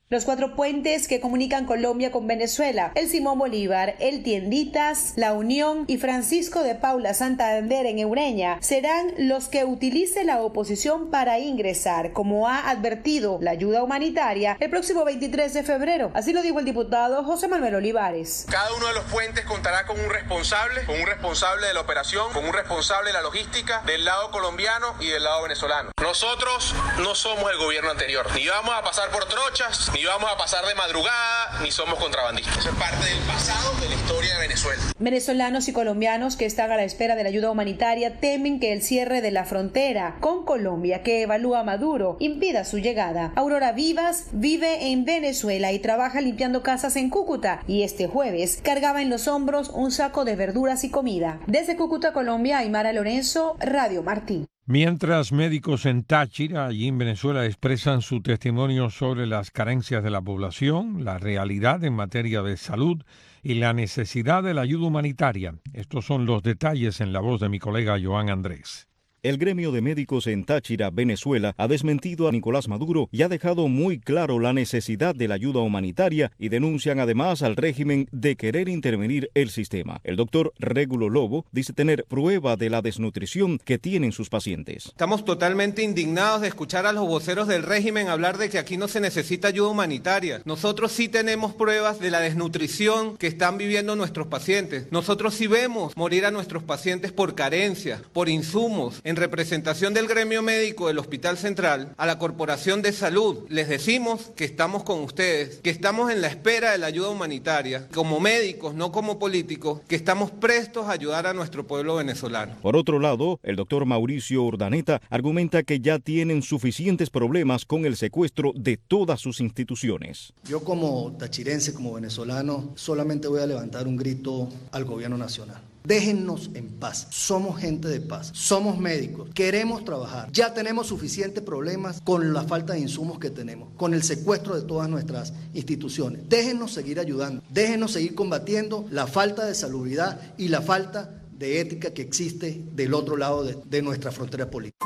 Los cuatro puentes que comunican Colombia con Venezuela, el Simón Bolívar, el Tienditas, La Unión y Francisco de Paula Santander en Ureña, serán los que utilice la oposición para ingresar, como ha advertido la ayuda humanitaria, el próximo veintitrés de febrero. Así lo dijo el diputado José Manuel Olivares. Cada uno de los puentes contará con un responsable, con un responsable de la operación, con un responsable de la logística del lado colombiano y del lado venezolano. Nosotros no somos el gobierno anterior, ni vamos a pasar por trochas, ni vamos a pasar de madrugada, ni somos contrabandistas. Eso es parte del pasado de la historia de Venezuela. Venezolanos y colombianos que están a la espera de la ayuda humanitaria temen que el cierre de la frontera con Colombia, que evalúa Maduro, impida su llegada. Aurora Vivas vive en Venezuela y trabaja limpiando casas en Cúcuta, y este jueves cargaba en los hombros un saco de verduras y comida. Desde Cúcuta, Colombia, Aymara Lorenzo, Radio Martí. Mientras médicos en Táchira, allí en Venezuela, expresan su testimonio sobre las carencias de la población, la realidad en materia de salud y la necesidad de la ayuda humanitaria. Estos son los detalles en la voz de mi colega Joan Andrés. El gremio de médicos en Táchira, Venezuela, ha desmentido a Nicolás Maduro y ha dejado muy claro la necesidad de la ayuda humanitaria y denuncian además al régimen de querer intervenir el sistema. El doctor Régulo Lobo dice tener prueba de la desnutrición que tienen sus pacientes. Estamos totalmente indignados de escuchar a los voceros del régimen hablar de que aquí no se necesita ayuda humanitaria. Nosotros sí tenemos pruebas de la desnutrición que están viviendo nuestros pacientes. Nosotros sí vemos morir a nuestros pacientes por carencias, por insumos. En representación del gremio médico del Hospital Central, a la Corporación de Salud, les decimos que estamos con ustedes, que estamos en la espera de la ayuda humanitaria, como médicos, no como políticos, que estamos prestos a ayudar a nuestro pueblo venezolano. Por otro lado, el doctor Mauricio Urdaneta argumenta que ya tienen suficientes problemas con el secuestro de todas sus instituciones. Yo como tachirense, como venezolano, solamente voy a levantar un grito al gobierno nacional. Déjennos en paz, somos gente de paz, somos médicos, queremos trabajar, ya tenemos suficientes problemas con la falta de insumos que tenemos, con el secuestro de todas nuestras instituciones. Déjennos seguir ayudando, déjennos seguir combatiendo la falta de salubridad y la falta de ética que existe del otro lado de, de nuestra frontera política.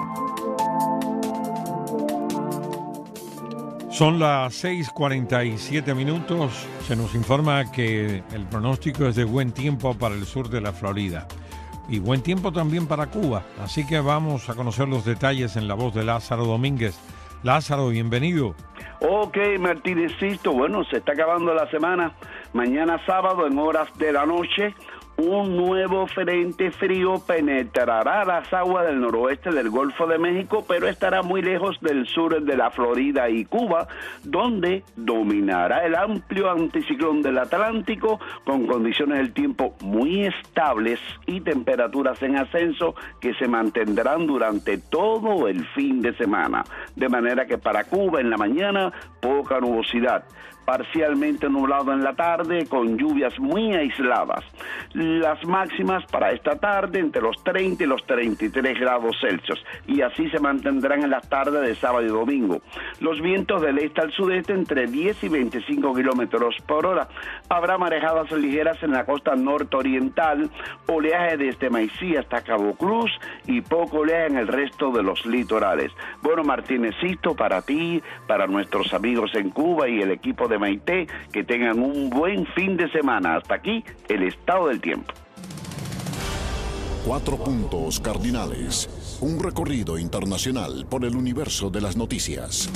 Son las seis cuarenta y siete minutos. Se nos informa que el pronóstico es de buen tiempo para el sur de la Florida y buen tiempo también para Cuba. Así que vamos a conocer los detalles en la voz de Lázaro Domínguez. Lázaro, bienvenido. Ok, Martínez Sisto. Bueno, se está acabando la semana. Mañana sábado, en horas de la noche, un nuevo frente frío penetrará las aguas del noroeste del Golfo de México, pero estará muy lejos del sur de la Florida y Cuba, donde dominará el amplio anticiclón del Atlántico, con condiciones del tiempo muy estables y temperaturas en ascenso que se mantendrán durante todo el fin de semana. De manera que para Cuba en la mañana, poca nubosidad. Parcialmente nublado en la tarde, con lluvias muy aisladas. Las máximas para esta tarde entre los treinta y los treinta y tres grados Celsius, y así se mantendrán en las tardes de sábado y domingo. Los vientos del este al sudeste entre diez y veinticinco kilómetros por hora. Habrá marejadas ligeras en la costa nororiental, oleaje desde Maicí hasta Cabo Cruz y poco oleaje en el resto de los litorales. Bueno, Martínezito, para ti, para nuestros amigos en Cuba y el equipo de Maite, que tengan un buen fin de semana. Hasta aquí el estado del tiempo. Cuatro puntos cardinales. Un recorrido internacional por el universo de las noticias.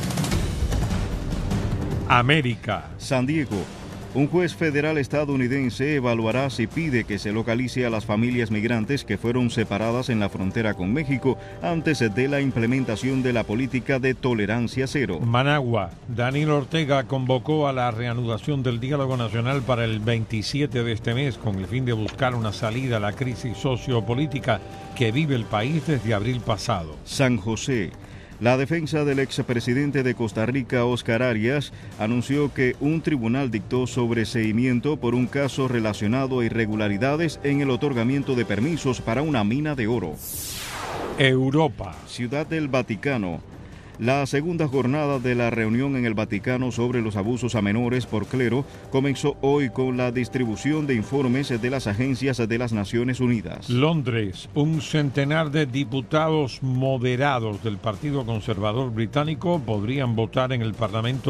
América. San Diego. Un juez federal estadounidense evaluará si pide que se localice a las familias migrantes que fueron separadas en la frontera con México antes de la implementación de la política de tolerancia cero. Managua. Daniel Ortega convocó a la reanudación del diálogo nacional para el veintisiete de este mes con el fin de buscar una salida a la crisis sociopolítica que vive el país desde abril pasado. San José. La defensa del expresidente de Costa Rica, Oscar Arias, anunció que un tribunal dictó sobreseimiento por un caso relacionado a irregularidades en el otorgamiento de permisos para una mina de oro. Europa. Ciudad del Vaticano. La segunda jornada de la reunión en el Vaticano sobre los abusos a menores por clero comenzó hoy con la distribución de informes de las agencias de las Naciones Unidas. Londres. Un centenar de diputados moderados del Partido Conservador británico podrían votar en el Parlamento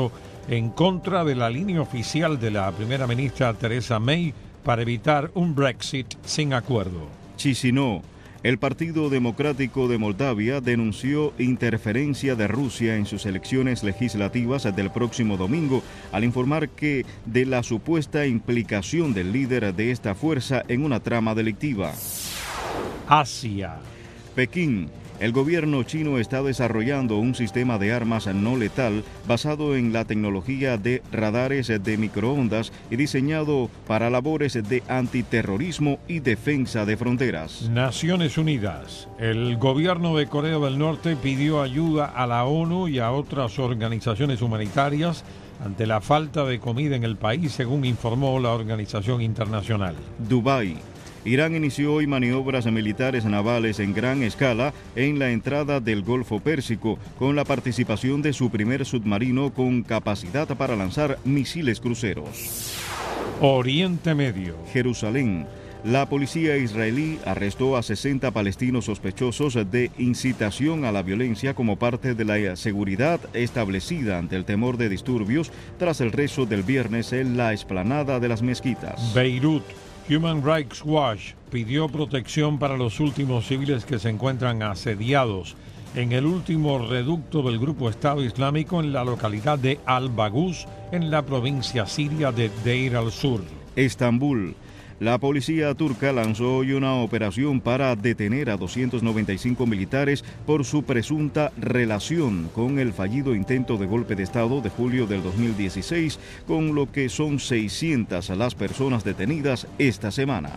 en contra de la línea oficial de la primera ministra Theresa May para evitar un Brexit sin acuerdo. Chisinau. El Partido Democrático de Moldavia denunció interferencia de Rusia en sus elecciones legislativas del próximo domingo al informar que de la supuesta implicación del líder de esta fuerza en una trama delictiva. Asia. Pekín. El gobierno chino está desarrollando un sistema de armas no letal basado en la tecnología de radares de microondas y diseñado para labores de antiterrorismo y defensa de fronteras. Naciones Unidas. El gobierno de Corea del Norte pidió ayuda a la ONU y a otras organizaciones humanitarias ante la falta de comida en el país, según informó la organización internacional. Dubái. Irán inició hoy maniobras militares navales en gran escala en la entrada del Golfo Pérsico, con la participación de su primer submarino con capacidad para lanzar misiles cruceros. Oriente Medio. Jerusalén. La policía israelí arrestó a sesenta palestinos sospechosos de incitación a la violencia como parte de la seguridad establecida ante el temor de disturbios tras el rezo del viernes en la explanada de las mezquitas. Beirut. Human Rights Watch pidió protección para los últimos civiles que se encuentran asediados en el último reducto del grupo Estado Islámico en la localidad de Al-Baghouz, en la provincia siria de Deir al-Sur. Estambul. La policía turca lanzó hoy una operación para detener a doscientos noventa y cinco militares por su presunta relación con el fallido intento de golpe de Estado de julio del dos mil dieciséis, con lo que son seiscientas las personas detenidas esta semana.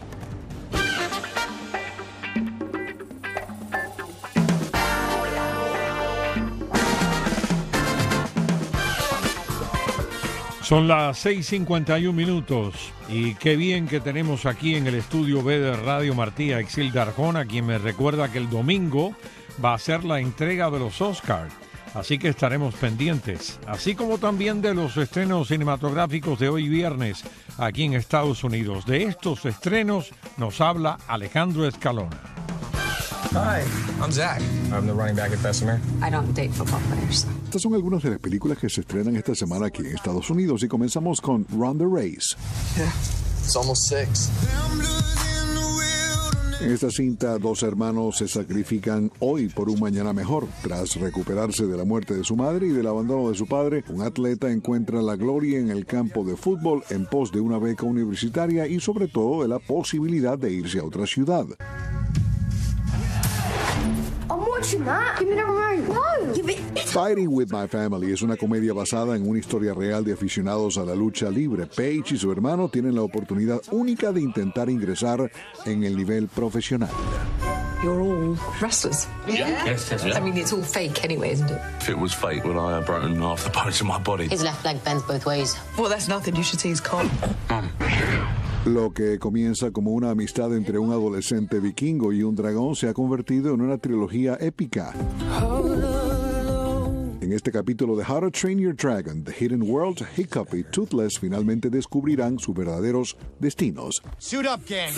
Son las seis cincuenta y un minutos y qué bien que tenemos aquí en el estudio B de Radio Martí a Exilda Arjona, quien me recuerda que el domingo va a ser la entrega de los Oscars, así que estaremos pendientes, así como también de los estrenos cinematográficos de hoy viernes aquí en Estados Unidos. De estos estrenos nos habla Alejandro Escalona. Hi, I'm Zach. I'm the running back at Bessemer. I don't date football players. Estas son algunas de las películas que se estrenan esta semana aquí en Estados Unidos y comenzamos con Run the Race. Yeah, it's almost six. En esta cinta, dos hermanos se sacrifican hoy por un mañana mejor. Tras recuperarse de la muerte de su madre y del abandono de su padre, un atleta encuentra la gloria en el campo de fútbol en pos de una beca universitaria y sobre todo de la posibilidad de irse a otra ciudad. Fighting with My Family es una comedia basada en una historia real de aficionados a la lucha libre. Paige y su hermano tienen la oportunidad única de intentar ingresar en el nivel profesional. You're all wrestlers. Yeah. Yes, yes, yeah. I mean, it's all fake anyway, isn't it? If it was fake, would I have broken half the bones in my body? His left leg bends both ways. Well, that's nothing. You should see his cock. Mum. Lo que comienza como una amistad entre un adolescente vikingo y un dragón se ha convertido en una trilogía épica. En este capítulo de How to Train Your Dragon, The Hidden World, Hiccup y Toothless finalmente descubrirán sus verdaderos destinos. Suit up, gang.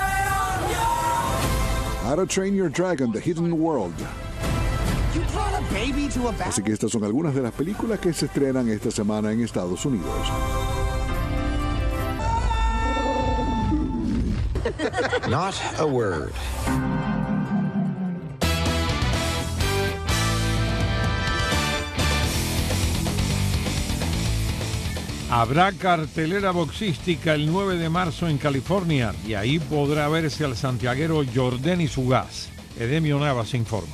How to Train Your Dragon, The Hidden World. You brought a baby to a bath. Así que estas son algunas de las películas que se estrenan esta semana en Estados Unidos. Not a word. Habrá cartelera boxística el nueve de marzo en California y ahí podrá verse al santiaguero Yordenis Ugas. Edemio Navas informa.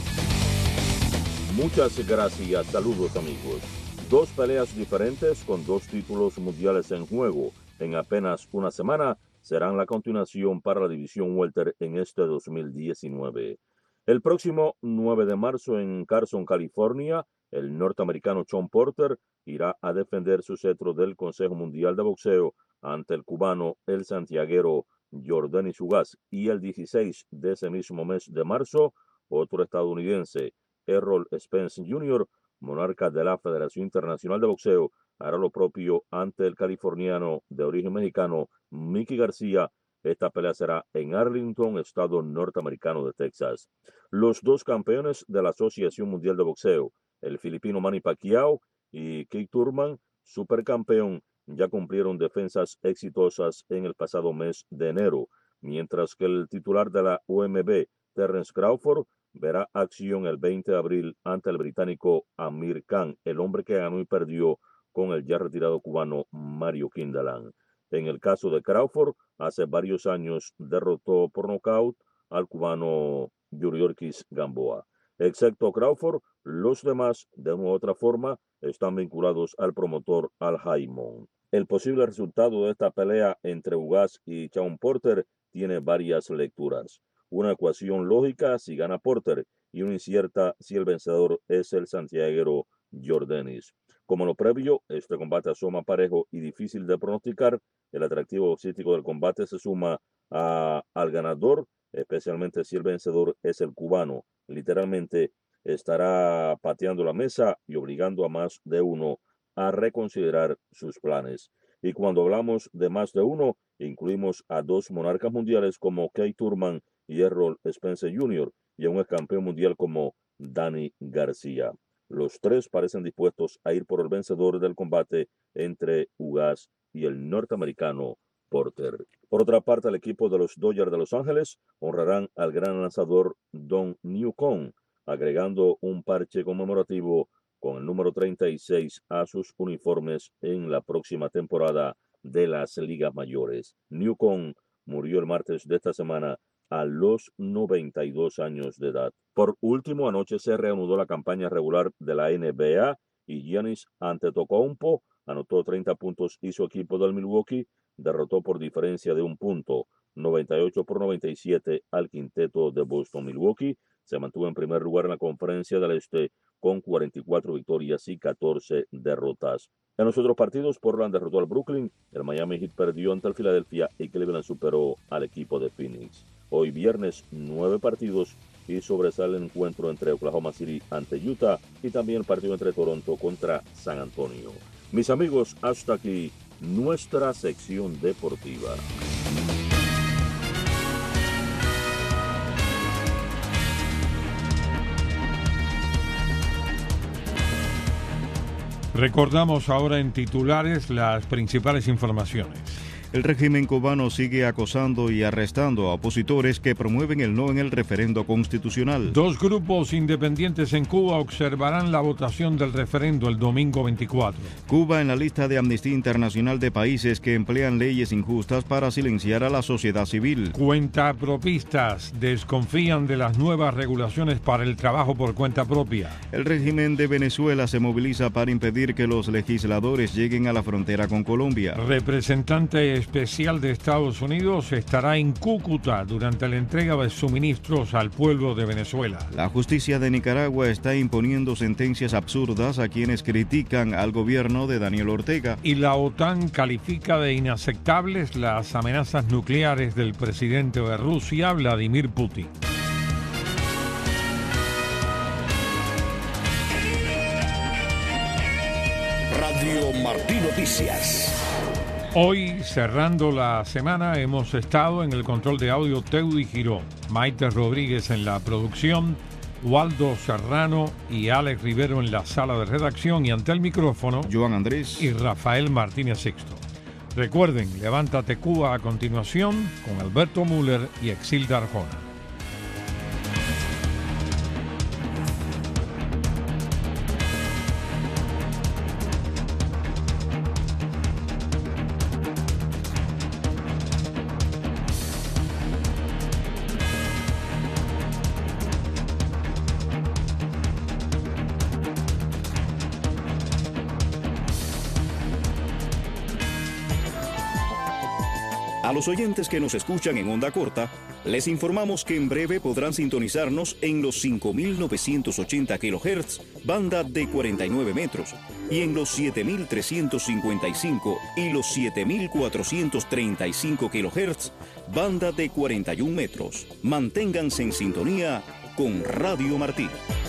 Muchas gracias, saludos amigos. Dos peleas diferentes con dos títulos mundiales en juego en apenas una semana serán la continuación para la división welter en este dos mil diecinueve. El próximo nueve de marzo en Carson, California, el norteamericano Sean Porter irá a defender su cetro del Consejo Mundial de Boxeo ante el cubano, el santiaguero Yordenis Ugas, y el dieciséis de ese mismo mes de marzo, otro estadounidense, Errol Spence junior, monarca de la Federación Internacional de Boxeo, hará lo propio ante el californiano de origen mexicano Mickey García. Esta pelea será en Arlington, estado norteamericano de Texas. Los dos campeones de la Asociación Mundial de Boxeo, el filipino Manny Pacquiao y Keith Thurman, supercampeón, ya cumplieron defensas exitosas en el pasado mes de enero, mientras que el titular de la O M B, Terence Crawford, verá acción el veinte de abril ante el británico Amir Khan, el hombre que ganó y perdió con el ya retirado cubano Mario Kindalan. En el caso de Crawford, hace varios años derrotó por nocaut al cubano Yuriorkis Gamboa. Excepto Crawford, los demás, de una u otra forma, están vinculados al promotor Al Haymon. El posible resultado de esta pelea entre Ugas y Shawn Porter tiene varias lecturas. Una ecuación lógica si gana Porter y una incierta si el vencedor es el santiaguero Jordanis. Como lo previo, este combate asoma parejo y difícil de pronosticar. El atractivo boxístico del combate se suma a, al ganador, especialmente si el vencedor es el cubano. Literalmente estará pateando la mesa y obligando a más de uno a reconsiderar sus planes. Y cuando hablamos de más de uno, incluimos a dos monarcas mundiales como Keith Thurman y Errol Spence junior y a un ex campeón mundial como Danny García. Los tres parecen dispuestos a ir por el vencedor del combate entre Ugas y el norteamericano Porter. Por otra parte, el equipo de los Dodgers de Los Ángeles honrarán al gran lanzador Don Newcomb, agregando un parche conmemorativo con el número treinta y seis a sus uniformes en la próxima temporada de las ligas mayores. Newcomb murió el martes de esta semana a los noventa y dos años de edad. Por último, anoche se reanudó la campaña regular de la N B A y Giannis Antetokounmpo anotó treinta puntos y su equipo del Milwaukee derrotó por diferencia de un punto, noventa y ocho por noventa y siete al quinteto de Boston. Milwaukee se mantuvo en primer lugar en la Conferencia del Este con cuarenta y cuatro victorias y catorce derrotas. En los otros partidos, Portland derrotó al Brooklyn, el Miami Heat perdió ante el Philadelphia y Cleveland superó al equipo de Phoenix. Hoy viernes, nueve partidos y sobresale el encuentro entre Oklahoma City ante Utah y también el partido entre Toronto contra San Antonio. Mis amigos, hasta aquí nuestra sección deportiva. Recordamos ahora en titulares las principales informaciones. El régimen cubano sigue acosando y arrestando a opositores que promueven el no en el referendo constitucional. Dos grupos independientes en Cuba observarán la votación del referendo el domingo veinticuatro. Cuba en la lista de Amnistía Internacional de países que emplean leyes injustas para silenciar a la sociedad civil. Cuentapropistas desconfían de las nuevas regulaciones para el trabajo por cuenta propia. El régimen de Venezuela se moviliza para impedir que los legisladores lleguen a la frontera con Colombia. Representante especial de Estados Unidos estará en Cúcuta durante la entrega de suministros al pueblo de Venezuela. La justicia de Nicaragua está imponiendo sentencias absurdas a quienes critican al gobierno de Daniel Ortega. Y la OTAN califica de inaceptables las amenazas nucleares del presidente de Rusia, Vladimir Putin. Radio Martí Noticias. Hoy, cerrando la semana, hemos estado en el control de audio Teudi Girón, Maite Rodríguez en la producción, Waldo Serrano y Alex Rivero en la sala de redacción y ante el micrófono, Joan Andrés y Rafael Martínez Sixto. Recuerden, Levántate Cuba a continuación con Alberto Müller y Exilda Arjona. A los oyentes que nos escuchan en onda corta, les informamos que en breve podrán sintonizarnos en los cinco mil novecientos ochenta kilohertz, banda de cuarenta y nueve metros, y en los siete mil trescientos cincuenta y cinco y los siete mil cuatrocientos treinta y cinco kilohertz, banda de cuarenta y un metros. Manténganse en sintonía con Radio Martí.